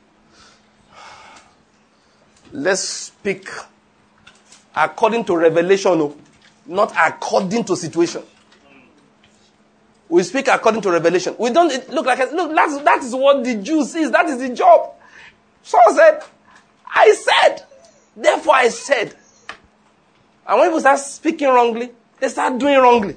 Let's speak according to revelation, not according to situation. We speak according to revelation. We don't look like that is what the Jews is. That is the job. Saul said, I said, therefore I said. And when people start speaking wrongly, they start doing wrongly.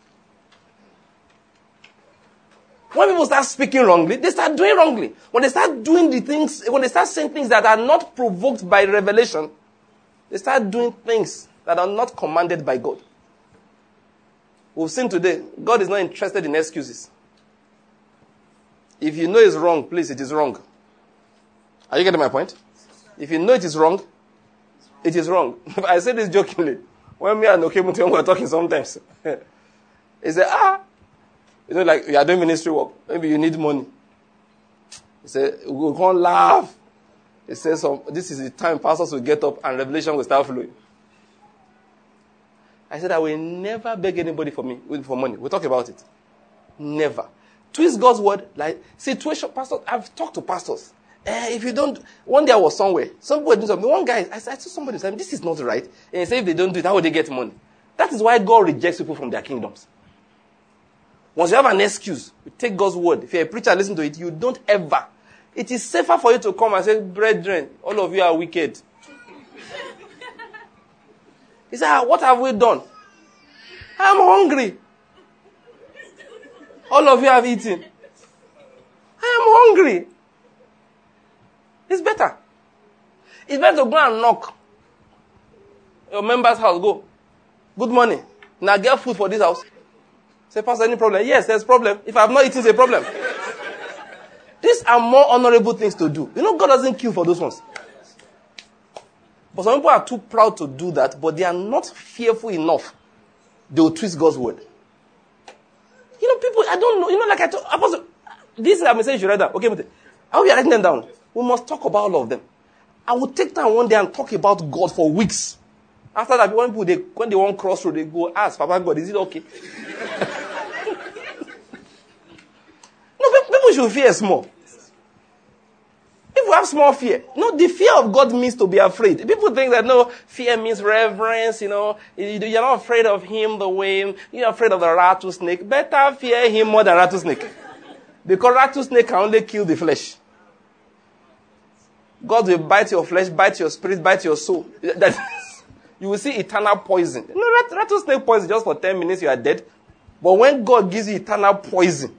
When people start speaking wrongly, they start doing wrongly. When they start doing the things, when they start saying things that are not provoked by revelation, they start doing things that are not commanded by God. We've seen today, God is not interested in excuses. If you know it's wrong, please, it is wrong. Are you getting my point? If you know it is wrong, it is wrong. I say this jokingly. When me and Okemution were talking sometimes, he said, like you are doing ministry work. Maybe you need money. He said, we can't laugh. He says, this is the time pastors will get up and revelation will start flowing. I said, I will never beg anybody for money. We'll talk about it. Never. Twist God's word like situation. Pastor, I've talked to pastors. If you don't, one day I was somewhere. Somebody doing something. One guy, I saw somebody saying, this is not right. And he said, if they don't do it, how will they get money? That is why God rejects people from their kingdoms. Once you have an excuse, you take God's word. If you're a preacher, listen to it. You don't ever. It is safer for you to come and say, brethren, all of you are wicked. He said, what have we done? I'm hungry. All of you have eaten. I am hungry. It's better. It's better to go and knock your member's house. Go. Good morning. Now get food for this house. Say, Pastor, any problem? Yes, there's a problem. If I have not eaten, it's a problem. These are more honorable things to do. You know, God doesn't kill for those ones. But some people are too proud to do that, but they are not fearful enough. They will twist God's word. You know, people, I don't know. You know, like I told Apostle, this is a message you read that. Okay, but I will be writing them down. We must talk about all of them. I will take time one day and talk about God for weeks. After that, when they want crossroad, they go ask Papa God, is it okay? No, people should fear small. People have small fear. No, the fear of God means to be afraid. People think that, no, fear means reverence, you know. You're not afraid of him the way you're afraid of the rattlesnake. Better fear him more than rattlesnake. Because rattlesnake can only kill the flesh. God will bite your flesh, bite your spirit, bite your soul. You will see eternal poison. No, rattlesnake poison, just for 10 minutes you are dead. But when God gives you eternal poison,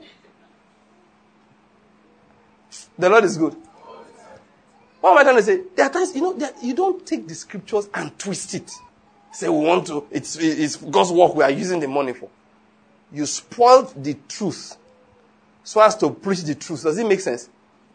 the Lord is good. What am I trying to say? There are times, you know, you don't take the scriptures and twist it. Say, we want to, it's God's work we are using the money for. You spoiled the truth so as to preach the truth. Does it make sense?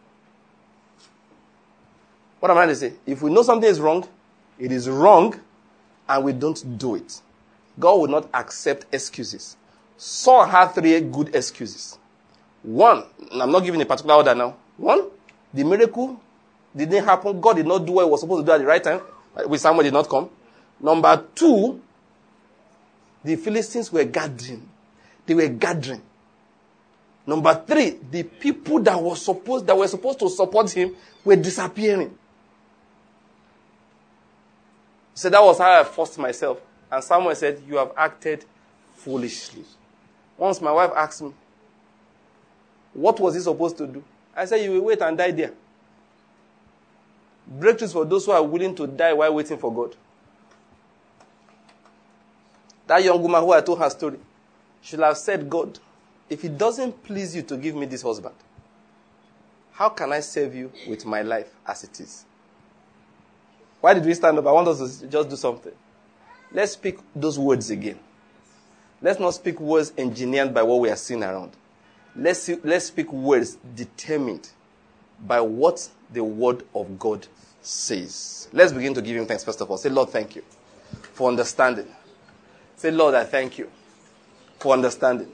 What am I trying to say? If we know something is wrong, it is wrong, and we don't do it. God will not accept excuses. Saul had 3 good excuses. 1, and I'm not giving a particular order now. 1, the miracle didn't happen. God did not do what he was supposed to do at the right time. When someone did not come. Number 2, the Philistines were gathering. They were gathering. Number 3, the people that were supposed to support him were disappearing. So that was how I forced myself. And someone said, you have acted foolishly. Once my wife asked me, what was he supposed to do? I said, you will wait and die there. Breakthroughs for those who are willing to die while waiting for God. That young woman who I told her story should have said, God, if it doesn't please you to give me this husband, how can I serve you with my life as it is? Why did we stand up? I want us to just do something. Let's speak those words again. Let's not speak words engineered by what we are seeing around. Let's speak words determined by what the word of God says. Let's begin to give him thanks first of all. Say, Lord, thank you for understanding. Say, Lord, I thank you for understanding.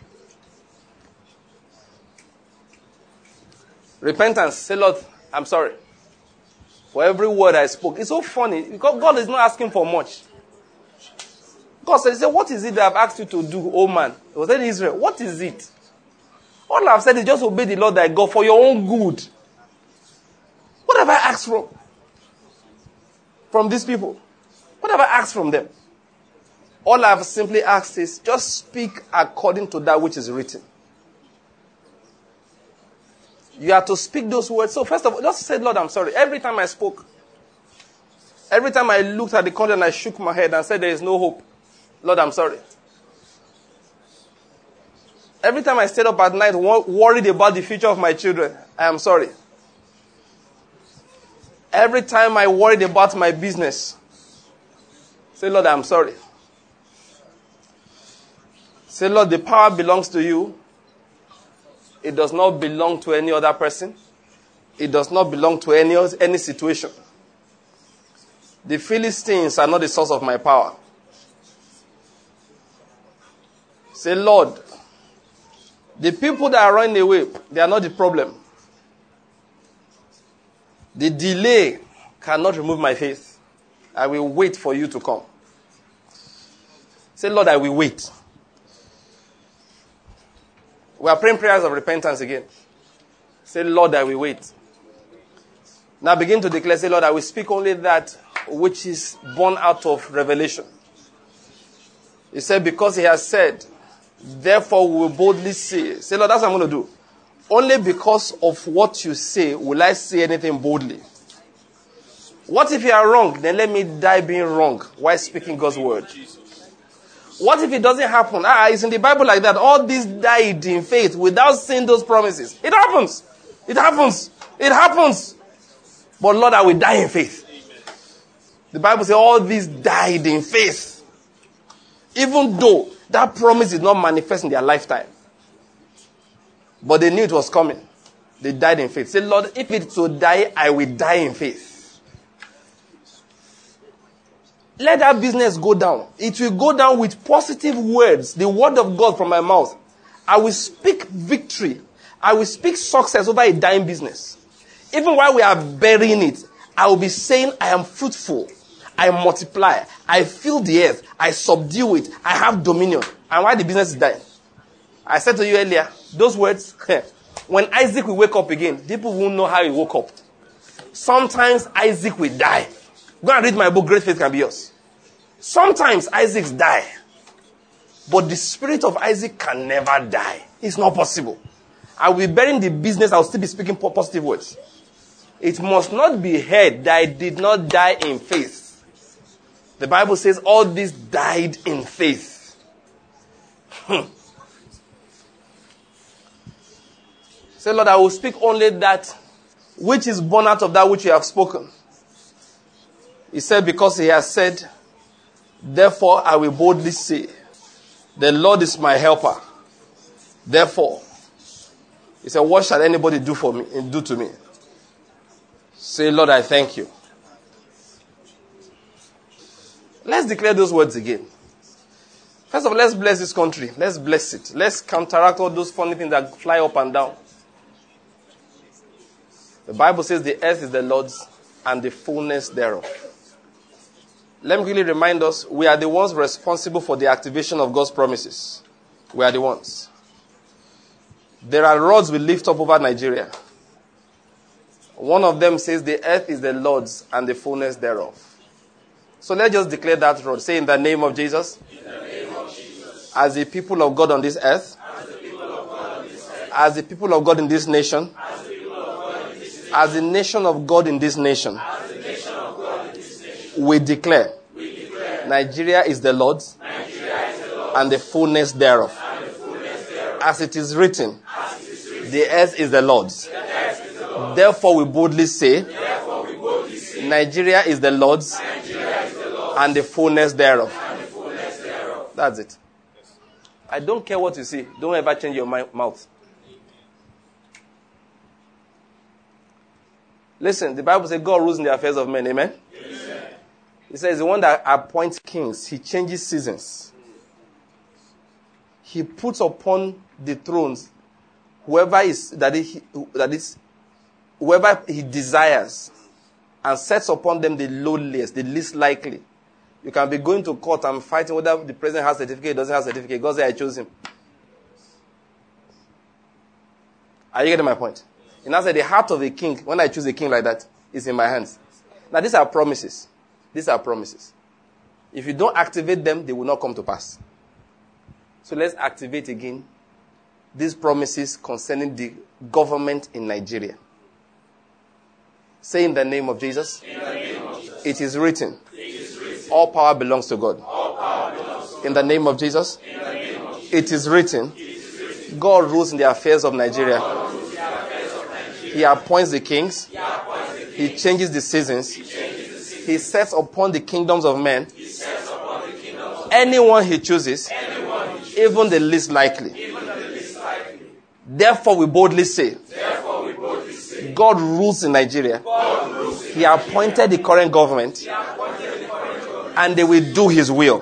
Repentance. Say, Lord, I'm sorry for every word I spoke. It's so funny because God is not asking for much. God said, what is it that I've asked you to do, oh man? It was in Israel. What is it? All I've said is just obey the Lord thy God for your own good. What have I asked from these people? What have I asked from them? All I've simply asked is just speak according to that which is written. You have to speak those words. So first of all, just say, Lord, I'm sorry. Every time I spoke, every time I looked at the content and I shook my head and said there is no hope, Lord, I'm sorry. Every time I stayed up at night worried about the future of my children, I am sorry. Every time I worried about my business, say, Lord, I'm sorry. Say, Lord, the power belongs to you. It does not belong to any other person. It does not belong to any situation. The Philistines are not the source of my power. Say, Lord, the people that are running away, they are not the problem. The delay cannot remove my faith. I will wait for you to come. Say, Lord, I will wait. We are praying prayers of repentance again. Say, Lord, I will wait. Now begin to declare, say, Lord, I will speak only that which is born out of revelation. He said, because he has said, therefore we will boldly say. Say, Lord, that's what I'm going to do. Only because of what you say will I say anything boldly. What if you are wrong? Then let me die being wrong while speaking God's word. What if it doesn't happen? It's in the Bible like that. All these died in faith without seeing those promises. It happens. It happens. It happens. But Lord, I will die in faith. The Bible says all these died in faith. Even though that promise did not manifest in their lifetime. But they knew it was coming. They died in faith. Say, Lord, if it's to die, I will die in faith. Let that business go down. It will go down with positive words. The word of God from my mouth. I will speak victory. I will speak success over a dying business. Even while we are burying it, I will be saying, I am fruitful. I multiply. I fill the earth. I subdue it. I have dominion. And why the business is dying? I said to you earlier, those words, when Isaac will wake up again, people won't know how he woke up. Sometimes Isaac will die. Go and read my book, Great Faith Can Be Yours. Sometimes Isaacs die. But the spirit of Isaac can never die. It's not possible. I will be burying the business, I will still be speaking positive words. It must not be heard that I did not die in faith. The Bible says all this died in faith. Say, Lord, I will speak only that which is born out of that which you have spoken. He said, because he has said, therefore I will boldly say, the Lord is my helper. Therefore, he said, what shall anybody do for me and do to me? Say, Lord, I thank you. Let's declare those words again. First of all, let's bless this country. Let's bless it. Let's counteract all those funny things that fly up and down. The Bible says the earth is the Lord's and the fullness thereof. Let me quickly remind us, we are the ones responsible for the activation of God's promises. We are the ones. There are rods we lift up over Nigeria. One of them says the earth is the Lord's and the fullness thereof. So let's just declare that rod. Say, in the name of Jesus. In the name of Jesus. As the people of God on this earth. As the people of God in this nation. As the nation of God in this nation. We declare. Nigeria is the Lord's. And the fullness thereof. As it is written. The earth is the Lord's. Therefore we boldly say. Nigeria is the Lord's. And the fullness thereof. That's it. I don't care what you see. Don't ever change your mouth. Listen, the Bible says God rules in the affairs of men. Amen? Amen. He says the one that appoints kings. He changes seasons. He puts upon the thrones whoever he desires, and sets upon them the lowliest, the least likely. You can be going to court and fighting whether the president has certificate or doesn't have certificate. God said, I chose him. Are you getting my point? He now said, the heart of a king, when I choose a king like that, is in my hands. Now, these are promises. These are promises. If you don't activate them, they will not come to pass. So let's activate again these promises concerning the government in Nigeria. Say, in the name of Jesus. In the name of Jesus. It is written. All power belongs to God. In the name of Jesus. It is written. God rules in the affairs of Nigeria. He appoints the kings. He changes the seasons. He sets upon the kingdoms of men anyone he chooses, even the least likely. Therefore we boldly say, God rules in Nigeria. He appointed the current government, and they will do his will.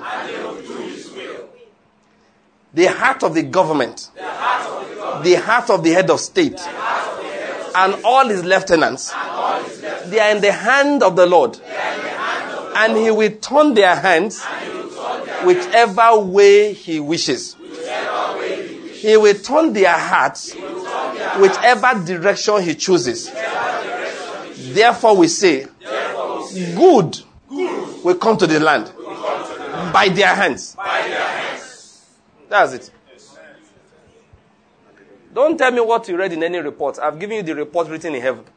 The heart of the government, the heart of the head of state, and all his lieutenants, they are in the hand of the Lord. And he will turn their hands whichever way he wishes. He will turn their hearts whichever direction he chooses. Therefore we say, good will come to the land by their hands. That's it. Don't tell me what you read in any report. I've given you the report written in heaven.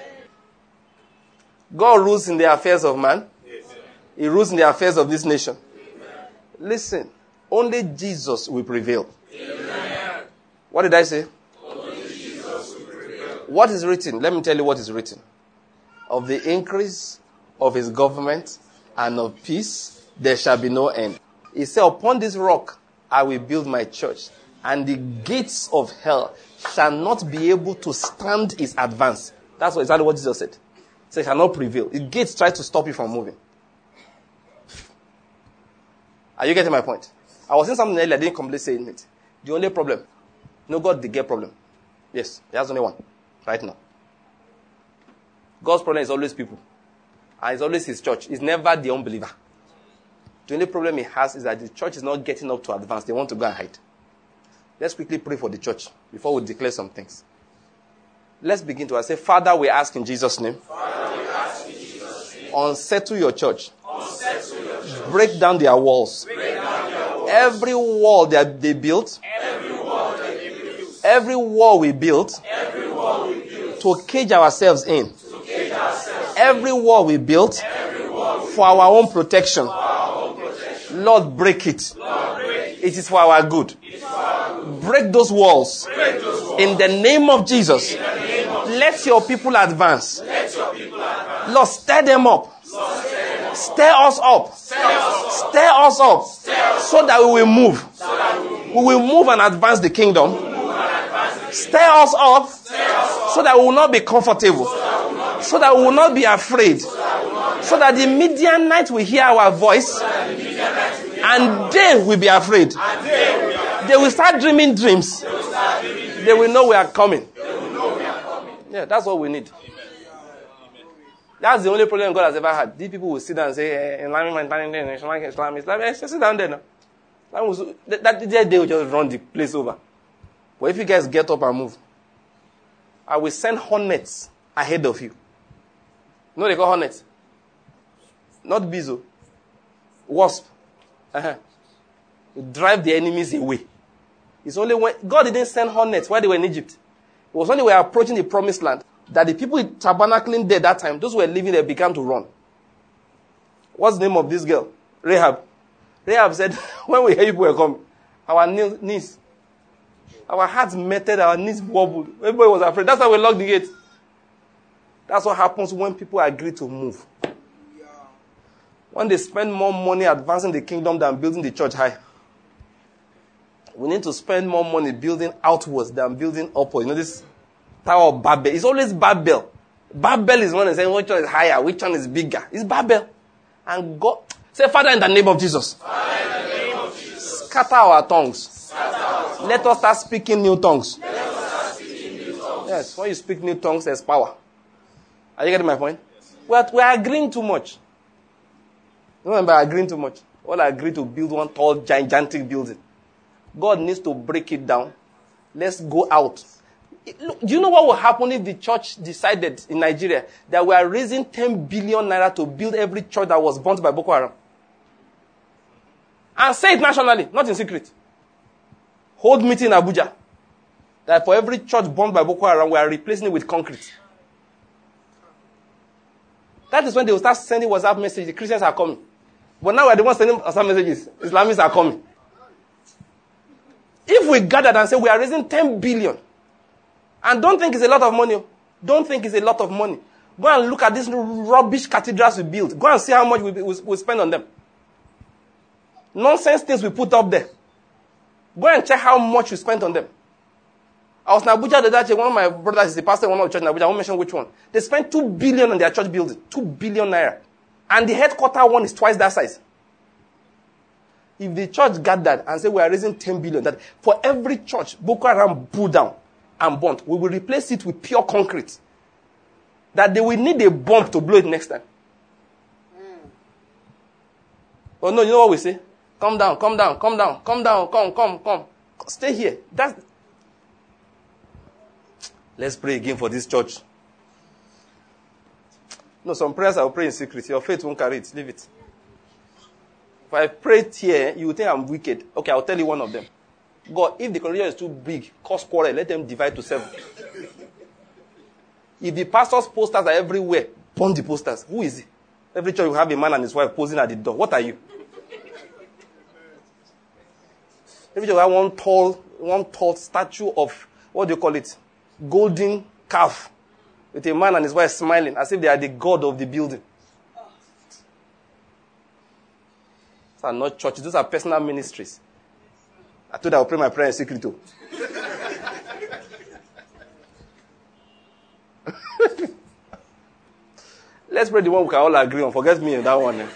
God rules in the affairs of man. He rules in the affairs of this nation. Listen, Only Jesus will prevail. Amen. What did I say? Only Jesus will prevail. What is written? Let me tell you what is written. Of the increase of his government and of peace, there shall be no end. He said, upon this rock I will build my church, and the gates of hell shall not be able to stand its advance. That's exactly what Jesus said. He said, shall not prevail. The gates try to stop you from moving. Are you getting my point? I was saying something earlier, I didn't completely say it. The only problem, no God, the get problem. Yes, there's only one, right now. God's problem is always people. And it's always his church. It's never the unbeliever. The only problem he has is that the church is not getting up to advance. They want to go and hide. Let's quickly pray for the church before we declare some things. Let's begin to say, Father, we ask in Jesus' name. Father, we ask in Jesus' name. Unsettle your church. Unsettle your church. Break down their walls. Break down their walls. Every wall that they built. Every wall that they built. Every wall we built. Every wall we built. To cage ourselves in. To cage ourselves. Every wall we built. Every wall we for our own protection. For our own protection. Lord, break it. Lord, break it. It is for our good. It is for our good. Break those walls. Break those walls. In the name of Jesus. In the name of Let your people advance. Let your people advance. Lord, stir them up. Lord, Stir us up. stir us up. Stir us up. Stir us So that we will move. so that we will move. We will move and advance the kingdom. Move and advance the kingdom. Stir us up. Stir us up. So that we will not be comfortable. So that we will not be afraid. So that the Midianites will hear our voice. And they will be afraid. They will start dreaming dreams. They will know we are coming. Yeah, that's what we need. That's the only problem God has ever had. These people will sit down and say, Islam. Sit down there now. That they will just run the place over. But if you guys get up and move, I will send hornets ahead of you. You know what they call hornets? Not bees. Wasp. Drive the enemies away. It's only when God didn't send hornets while they were in Egypt. It was when they were approaching the promised land that the people tabernacling there that time, those who were living there, began to run. What's the name of this girl? Rahab. Rahab said, when we hear people were coming, our knees, our hearts melted, our knees wobbled. Everybody was afraid. That's why we locked the gate. That's what happens when people agree to move. When they spend more money advancing the kingdom than building the church high. We need to spend more money building outwards than building upwards. You know this Tower of Babel. It's always Babel. Babel is one and saying which one is higher, which one is bigger. It's Babel. And God, say, Father, in the name of Jesus. Father, in the name of Jesus. Scatter our tongues. Scatter our tongues. Let us start speaking new tongues. Let us start speaking new tongues. Yes, when you speak new tongues, there's power. Are you getting my point? We're agreeing too much. Remember, agreeing too much. All agree to build one tall, gigantic building. God needs to break it down. Let's go out. Look, do you know what will happen if the church decided in Nigeria that we are raising 10 billion naira to build every church that was burnt by Boko Haram? And say it nationally, not in secret. Hold meeting in Abuja. That for every church burnt by Boko Haram, we are replacing it with concrete. That is when they will start sending WhatsApp messages. The Christians are coming. But now we are the ones sending WhatsApp messages. Islamists are coming. If we gathered and say we are raising 10 billion, and don't think it's a lot of money. Don't think it's a lot of money. Go and look at these rubbish cathedrals we built. Go and see how much we spend on them. Nonsense things we put up there. Go and check how much we spent on them. I was in Abuja the other day. One of my brothers is the pastor of one of the church in Abuja. I won't mention which one. They spent 2 billion on their church building. 2 billion naira. And the headquarter one is twice that size. If the church gathered and said we are raising 10 billion, that for every church Boko Haram pulled down and burnt, we will replace it with pure concrete. That they will need a bomb to blow it next time. Oh no, you know what we say? Come down, come down, come down, come down, come. Stay here. Let's pray again for this church. No, some prayers I will pray in secret. Your faith won't carry it. Leave it. If I pray here, you will think I'm wicked. Okay, I'll tell you one of them. God, if the congregation is too big, cause quarrel, let them divide to 7. If the pastor's posters are everywhere, burn the posters. Who is he? Every church will have a man and his wife posing at the door. What are you? Every church have one tall statue of, what do you call it? Golden calf. With a man and his wife smiling as if they are the god of the building. These are not churches. Those are personal ministries. I told I would pray my prayer in secret too. Let's pray the one we can all agree on. Forget me on that one.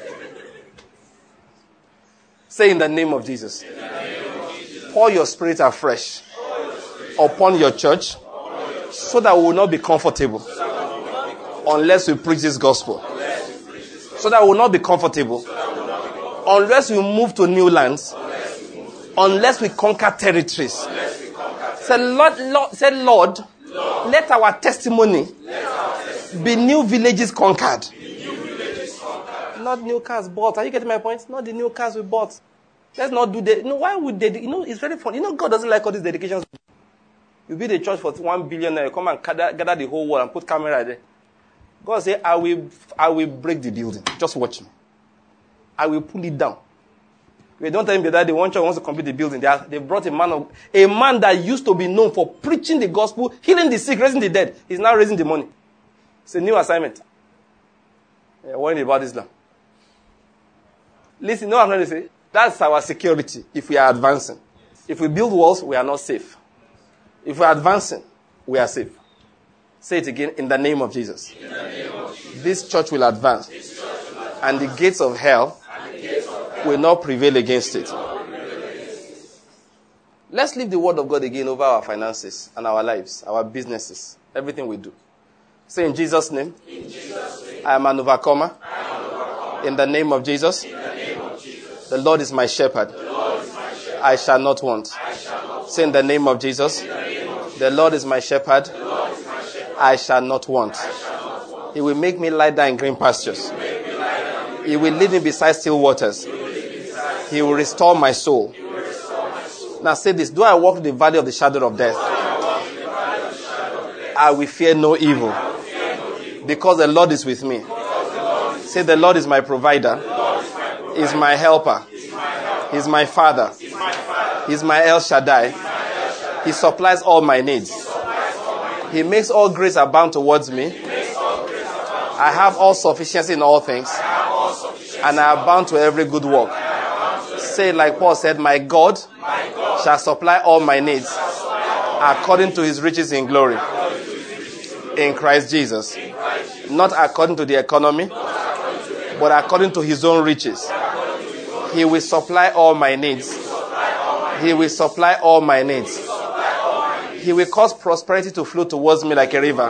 Say in the name of Jesus. Pour your spirit afresh upon your church so that we will not be comfortable unless we preach this gospel. So that we will not be comfortable unless we move to new lands, unless we conquer territories. Say, Lord, let our testimony be new villages conquered. Not new cars bought. Are you getting my point? Not the new cars we bought. Let's not do that. Why would they? It's very funny. God doesn't like all these dedications. You build a church for 1 billion, you come and gather the whole world and put camera there. God say, I will break the building. Just watch me. I will pull it down. We don't tell him that the one church wants to complete the building. They brought a man that used to be known for preaching the gospel, healing the sick, raising the dead. He's now raising the money. It's a new assignment. Yeah, worrying about Islam. Listen, what I'm trying to say? That's our security if we are advancing. If we build walls, we are not safe. If we are advancing, we are safe. Say it again, in the name of Jesus. In the name of Jesus. This church will advance. And the gates of hell will not prevail against it. Let's leave the word of God again over our finances and our lives, our businesses, everything we do. Say in Jesus' name, I am an overcomer. In the name of Jesus, the Lord is my shepherd. I shall not want. Say in the name of Jesus, the Lord is my shepherd. I shall not want. He will make me lie down in green pastures. He will lead me beside still waters. He will restore my soul. Now say this, do I walk in the valley of the shadow of death? I will fear no evil. Because the Lord is with me. Say the Lord is my provider. Is my helper. He's my father. He's my El Shaddai. He supplies all my needs. He makes all grace abound towards me. I have all sufficiency in all things. And I abound to every good work. Say like Paul said, my God shall supply all my needs according to his riches in glory in Christ Jesus. Not according to the economy, but according to his own riches. He will supply all my needs. He will supply all my needs. He will cause prosperity to flow towards me like a river.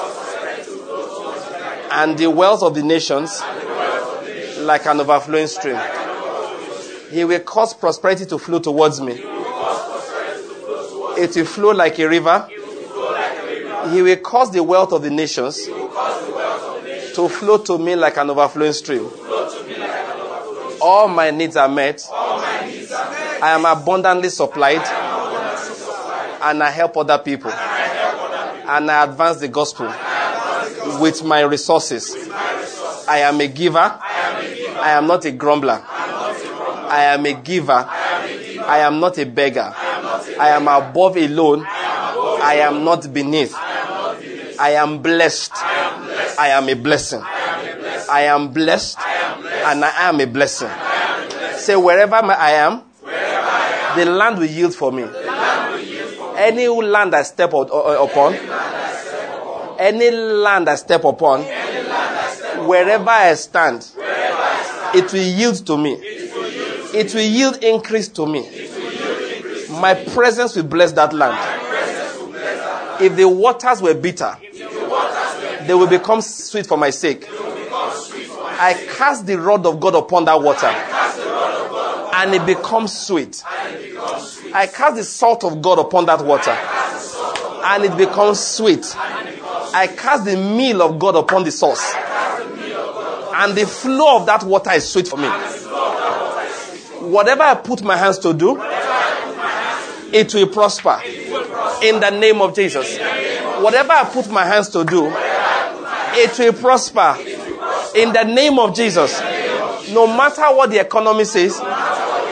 And the wealth of the nations like an overflowing stream. He will cause prosperity to flow towards me. It will flow like a river. He will cause the wealth of the nations to flow to me like an overflowing stream. All my needs are met. I am abundantly supplied. And I help other people. And I advance the gospel with my resources. I am a giver. I am not a grumbler. I am a giver. I am not a beggar. I am above alone. I am not beneath. I am blessed. I am a blessing. I am blessed. And I am a blessing. Say wherever I am, the land will yield for me. Any land I step upon, any land I step upon, wherever I stand, it will yield to me. It will yield increase to me. My presence will bless that land. If the waters were bitter, they will become sweet for my sake. I cast the rod of God upon that water, and it becomes sweet. I cast the salt of God upon that water, and it becomes sweet. I cast the meal of God upon the sauce, and the flow of that water is sweet for me. Whatever I put my hands to do, it will prosper. In the name of Jesus. Whatever I put my hands to do, it will prosper. In the name of Jesus. No matter what the economy says,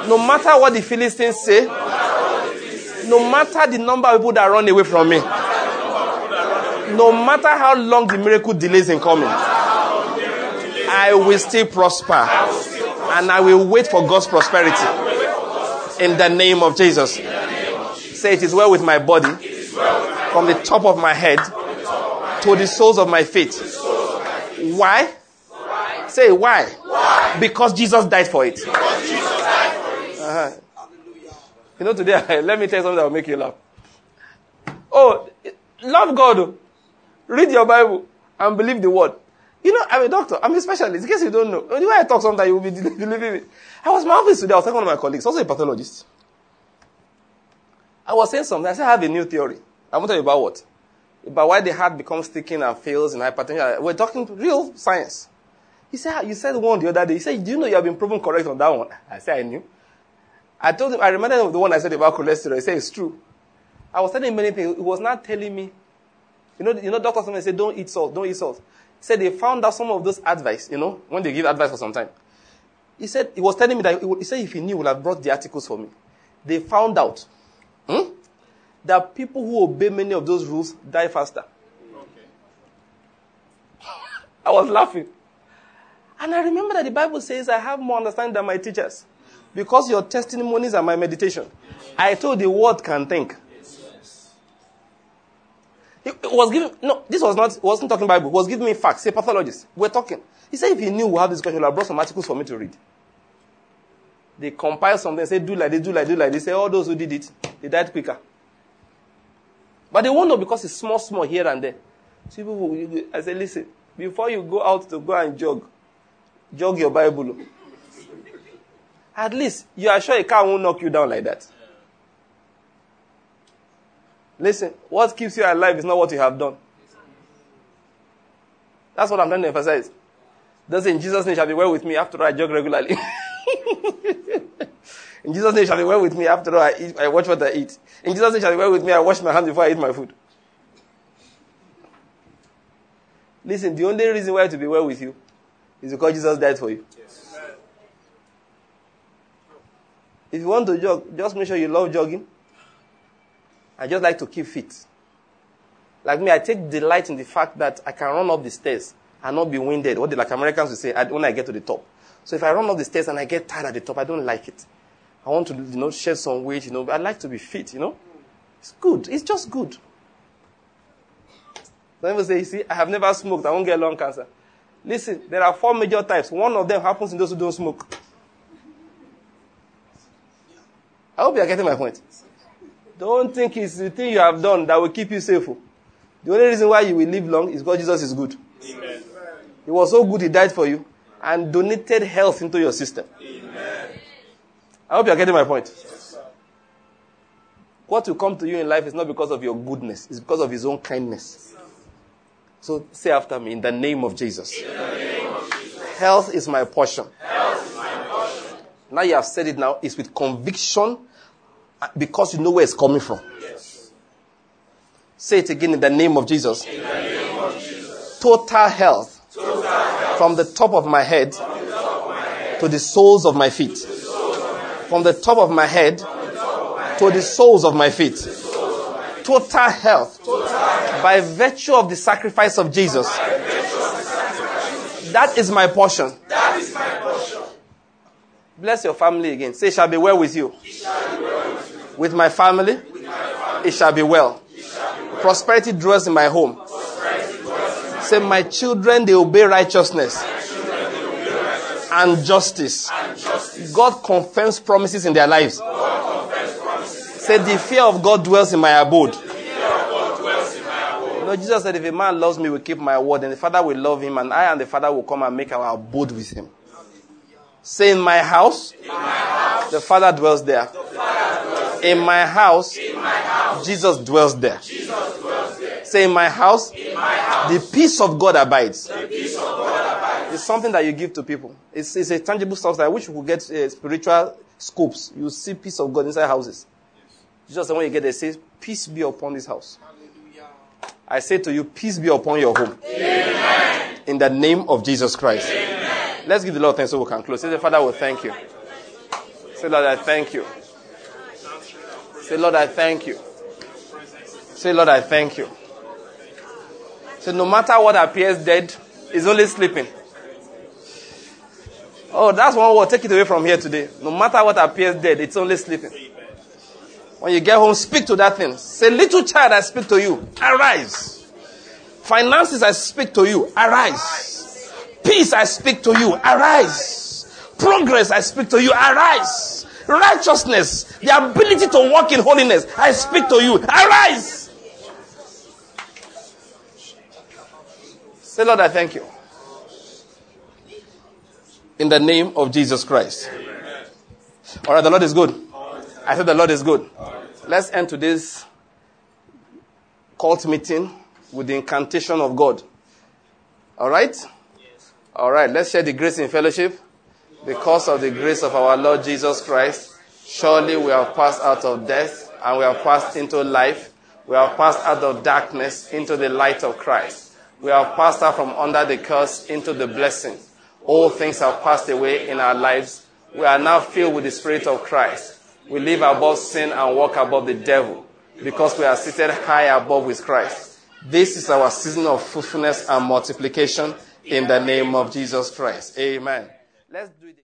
No matter what the Philistines say, no matter the number of people that run away from me, no matter how long the miracle delays in coming, I will still prosper. And I will wait for God's prosperity. In the name of Jesus. Say, it is well with my body, from the top of my head to the soles of my feet. Why? Say, why? Because Jesus died for it. Uh-huh. You know, today, let me tell you something that will make you laugh. Oh, love God. Read your Bible and believe the word. You know, I'm a doctor. I'm a specialist. In case you don't know. The way I talk sometimes, you will be believing me. I was in my office today. I was talking to one of my colleagues, also a pathologist. I was saying something. I said, I have a new theory. I want to tell you about what? About why the heart becomes thickened and fails in hypertension. We're talking real science. He said, you said one the other day. He said, do you know you have been proven correct on that one? I said, I knew. I told him, I reminded him of the one I said about cholesterol. He said, it's true. I was telling him many things. He was not telling me. You know, doctors sometimes say, don't eat salt, don't eat salt. He said they found out some of those advice, when they give advice for some time. He said, he was telling me that, he said if he knew, he would have brought the articles for me. They found out that people who obey many of those rules die faster. Okay. I was laughing. And I remember that the Bible says I have more understanding than my teachers. Because your testimonies are my meditation. I told the word can think. It was giving, wasn't talking Bible. He was giving me facts. Say pathologist. We're talking. He said if he knew we have this question, he would have brought some articles for me to read. They compile something and say, do like this. They say, all those who did it, they died quicker. But they won't know because it's small here and there. So people, I say, listen, before you go out to go and jog your Bible. At least, you are sure a car won't knock you down like that. Listen, what keeps you alive is not what you have done. That's what I'm trying to emphasize. Does in Jesus' name shall be well with me after I jog regularly. In Jesus' name shall be well with me after I eat, I watch what I eat. In Jesus' name shall be well with me, I wash my hands before I eat my food. Listen, the only reason why to be well with you is because Jesus died for you. Yes. If you want to jog, just make sure you love jogging. I just like to keep fit. Like me, I take delight in the fact that I can run up the stairs and not be winded. What like Americans will say when I get to the top. So if I run up the stairs and I get tired at the top, I don't like it. I want to, shed some weight, I like to be fit, It's good. It's just good. Some people say, you see, I have never smoked. I won't get lung cancer. Listen, there are 4 major types. One of them happens in those who don't smoke. I hope you are getting my point. Don't think it's the thing you have done that will keep you safe. The only reason why you will live long is because Jesus is good. Amen. He was so good, he died for you and donated health into your system. Amen. I hope you are getting my point. Yes, what will come to you in life is not because of your goodness. It's because of his own kindness. So say after me, in the name of Jesus. In the name of Jesus. Health is my portion. Health is my portion. Now you have said it now. It's with conviction because you know where it's coming from. Yes. Say it again in the name of Jesus. In the name of Jesus. Total health. Total health. From the top of my head, to the soles of my feet. From the top of my head to the soles of my feet. Total health. By virtue of the sacrifice of Jesus. That is my portion. Bless your family again. Say, it shall be well with you. With my family, it shall be well. Prosperity dwells in my home. Say, my children, they obey righteousness and justice. God confirms promises in their lives. Say, the fear of God dwells in my abode. Jesus said, if a man loves me, will keep my word, and the Father will love him, and I and the Father will come and make our abode with him. Say, in my house, the Father dwells there. In my house, Jesus dwells there. Say, in my house, the peace of God abides. It's something that you give to people. It's a tangible stuff that I wish we could get spiritual scopes. You see peace of God inside houses. Jesus said when you get there, it says, peace be upon this house. I say to you, peace be upon your home. Amen. In the name of Jesus Christ. Amen. Let's give the Lord thanks so we can close. Say, Father, we thank you. Say, Lord, I thank you. Say, Lord, I thank you. Say, Lord, I thank you. Say, no matter what appears dead, it's only sleeping. Oh, that's one word. Take it away from here today. No matter what appears dead, it's only sleeping. When you get home, speak to that thing. Say, little child, I speak to you. Arise. Finances, I speak to you. Arise. Peace, I speak to you. Arise. Progress, I speak to you. Arise. Righteousness, the ability to walk in holiness, I speak to you. Arise. Say, Lord, I thank you. In the name of Jesus Christ. Amen. All right, the Lord is good. I said the Lord is good. Let's end today's cult meeting with the incantation of God. All right? All right, let's share the grace in fellowship. Because of the grace of our Lord Jesus Christ, surely we have passed out of death and we have passed into life. We have passed out of darkness into the light of Christ. We have passed out from under the curse into the blessing. All things have passed away in our lives. We are now filled with the Spirit of Christ. We live above sin and walk above the devil because we are seated high above with Christ. This is our season of fruitfulness and multiplication in the name of Jesus Christ. Amen. Let's do it.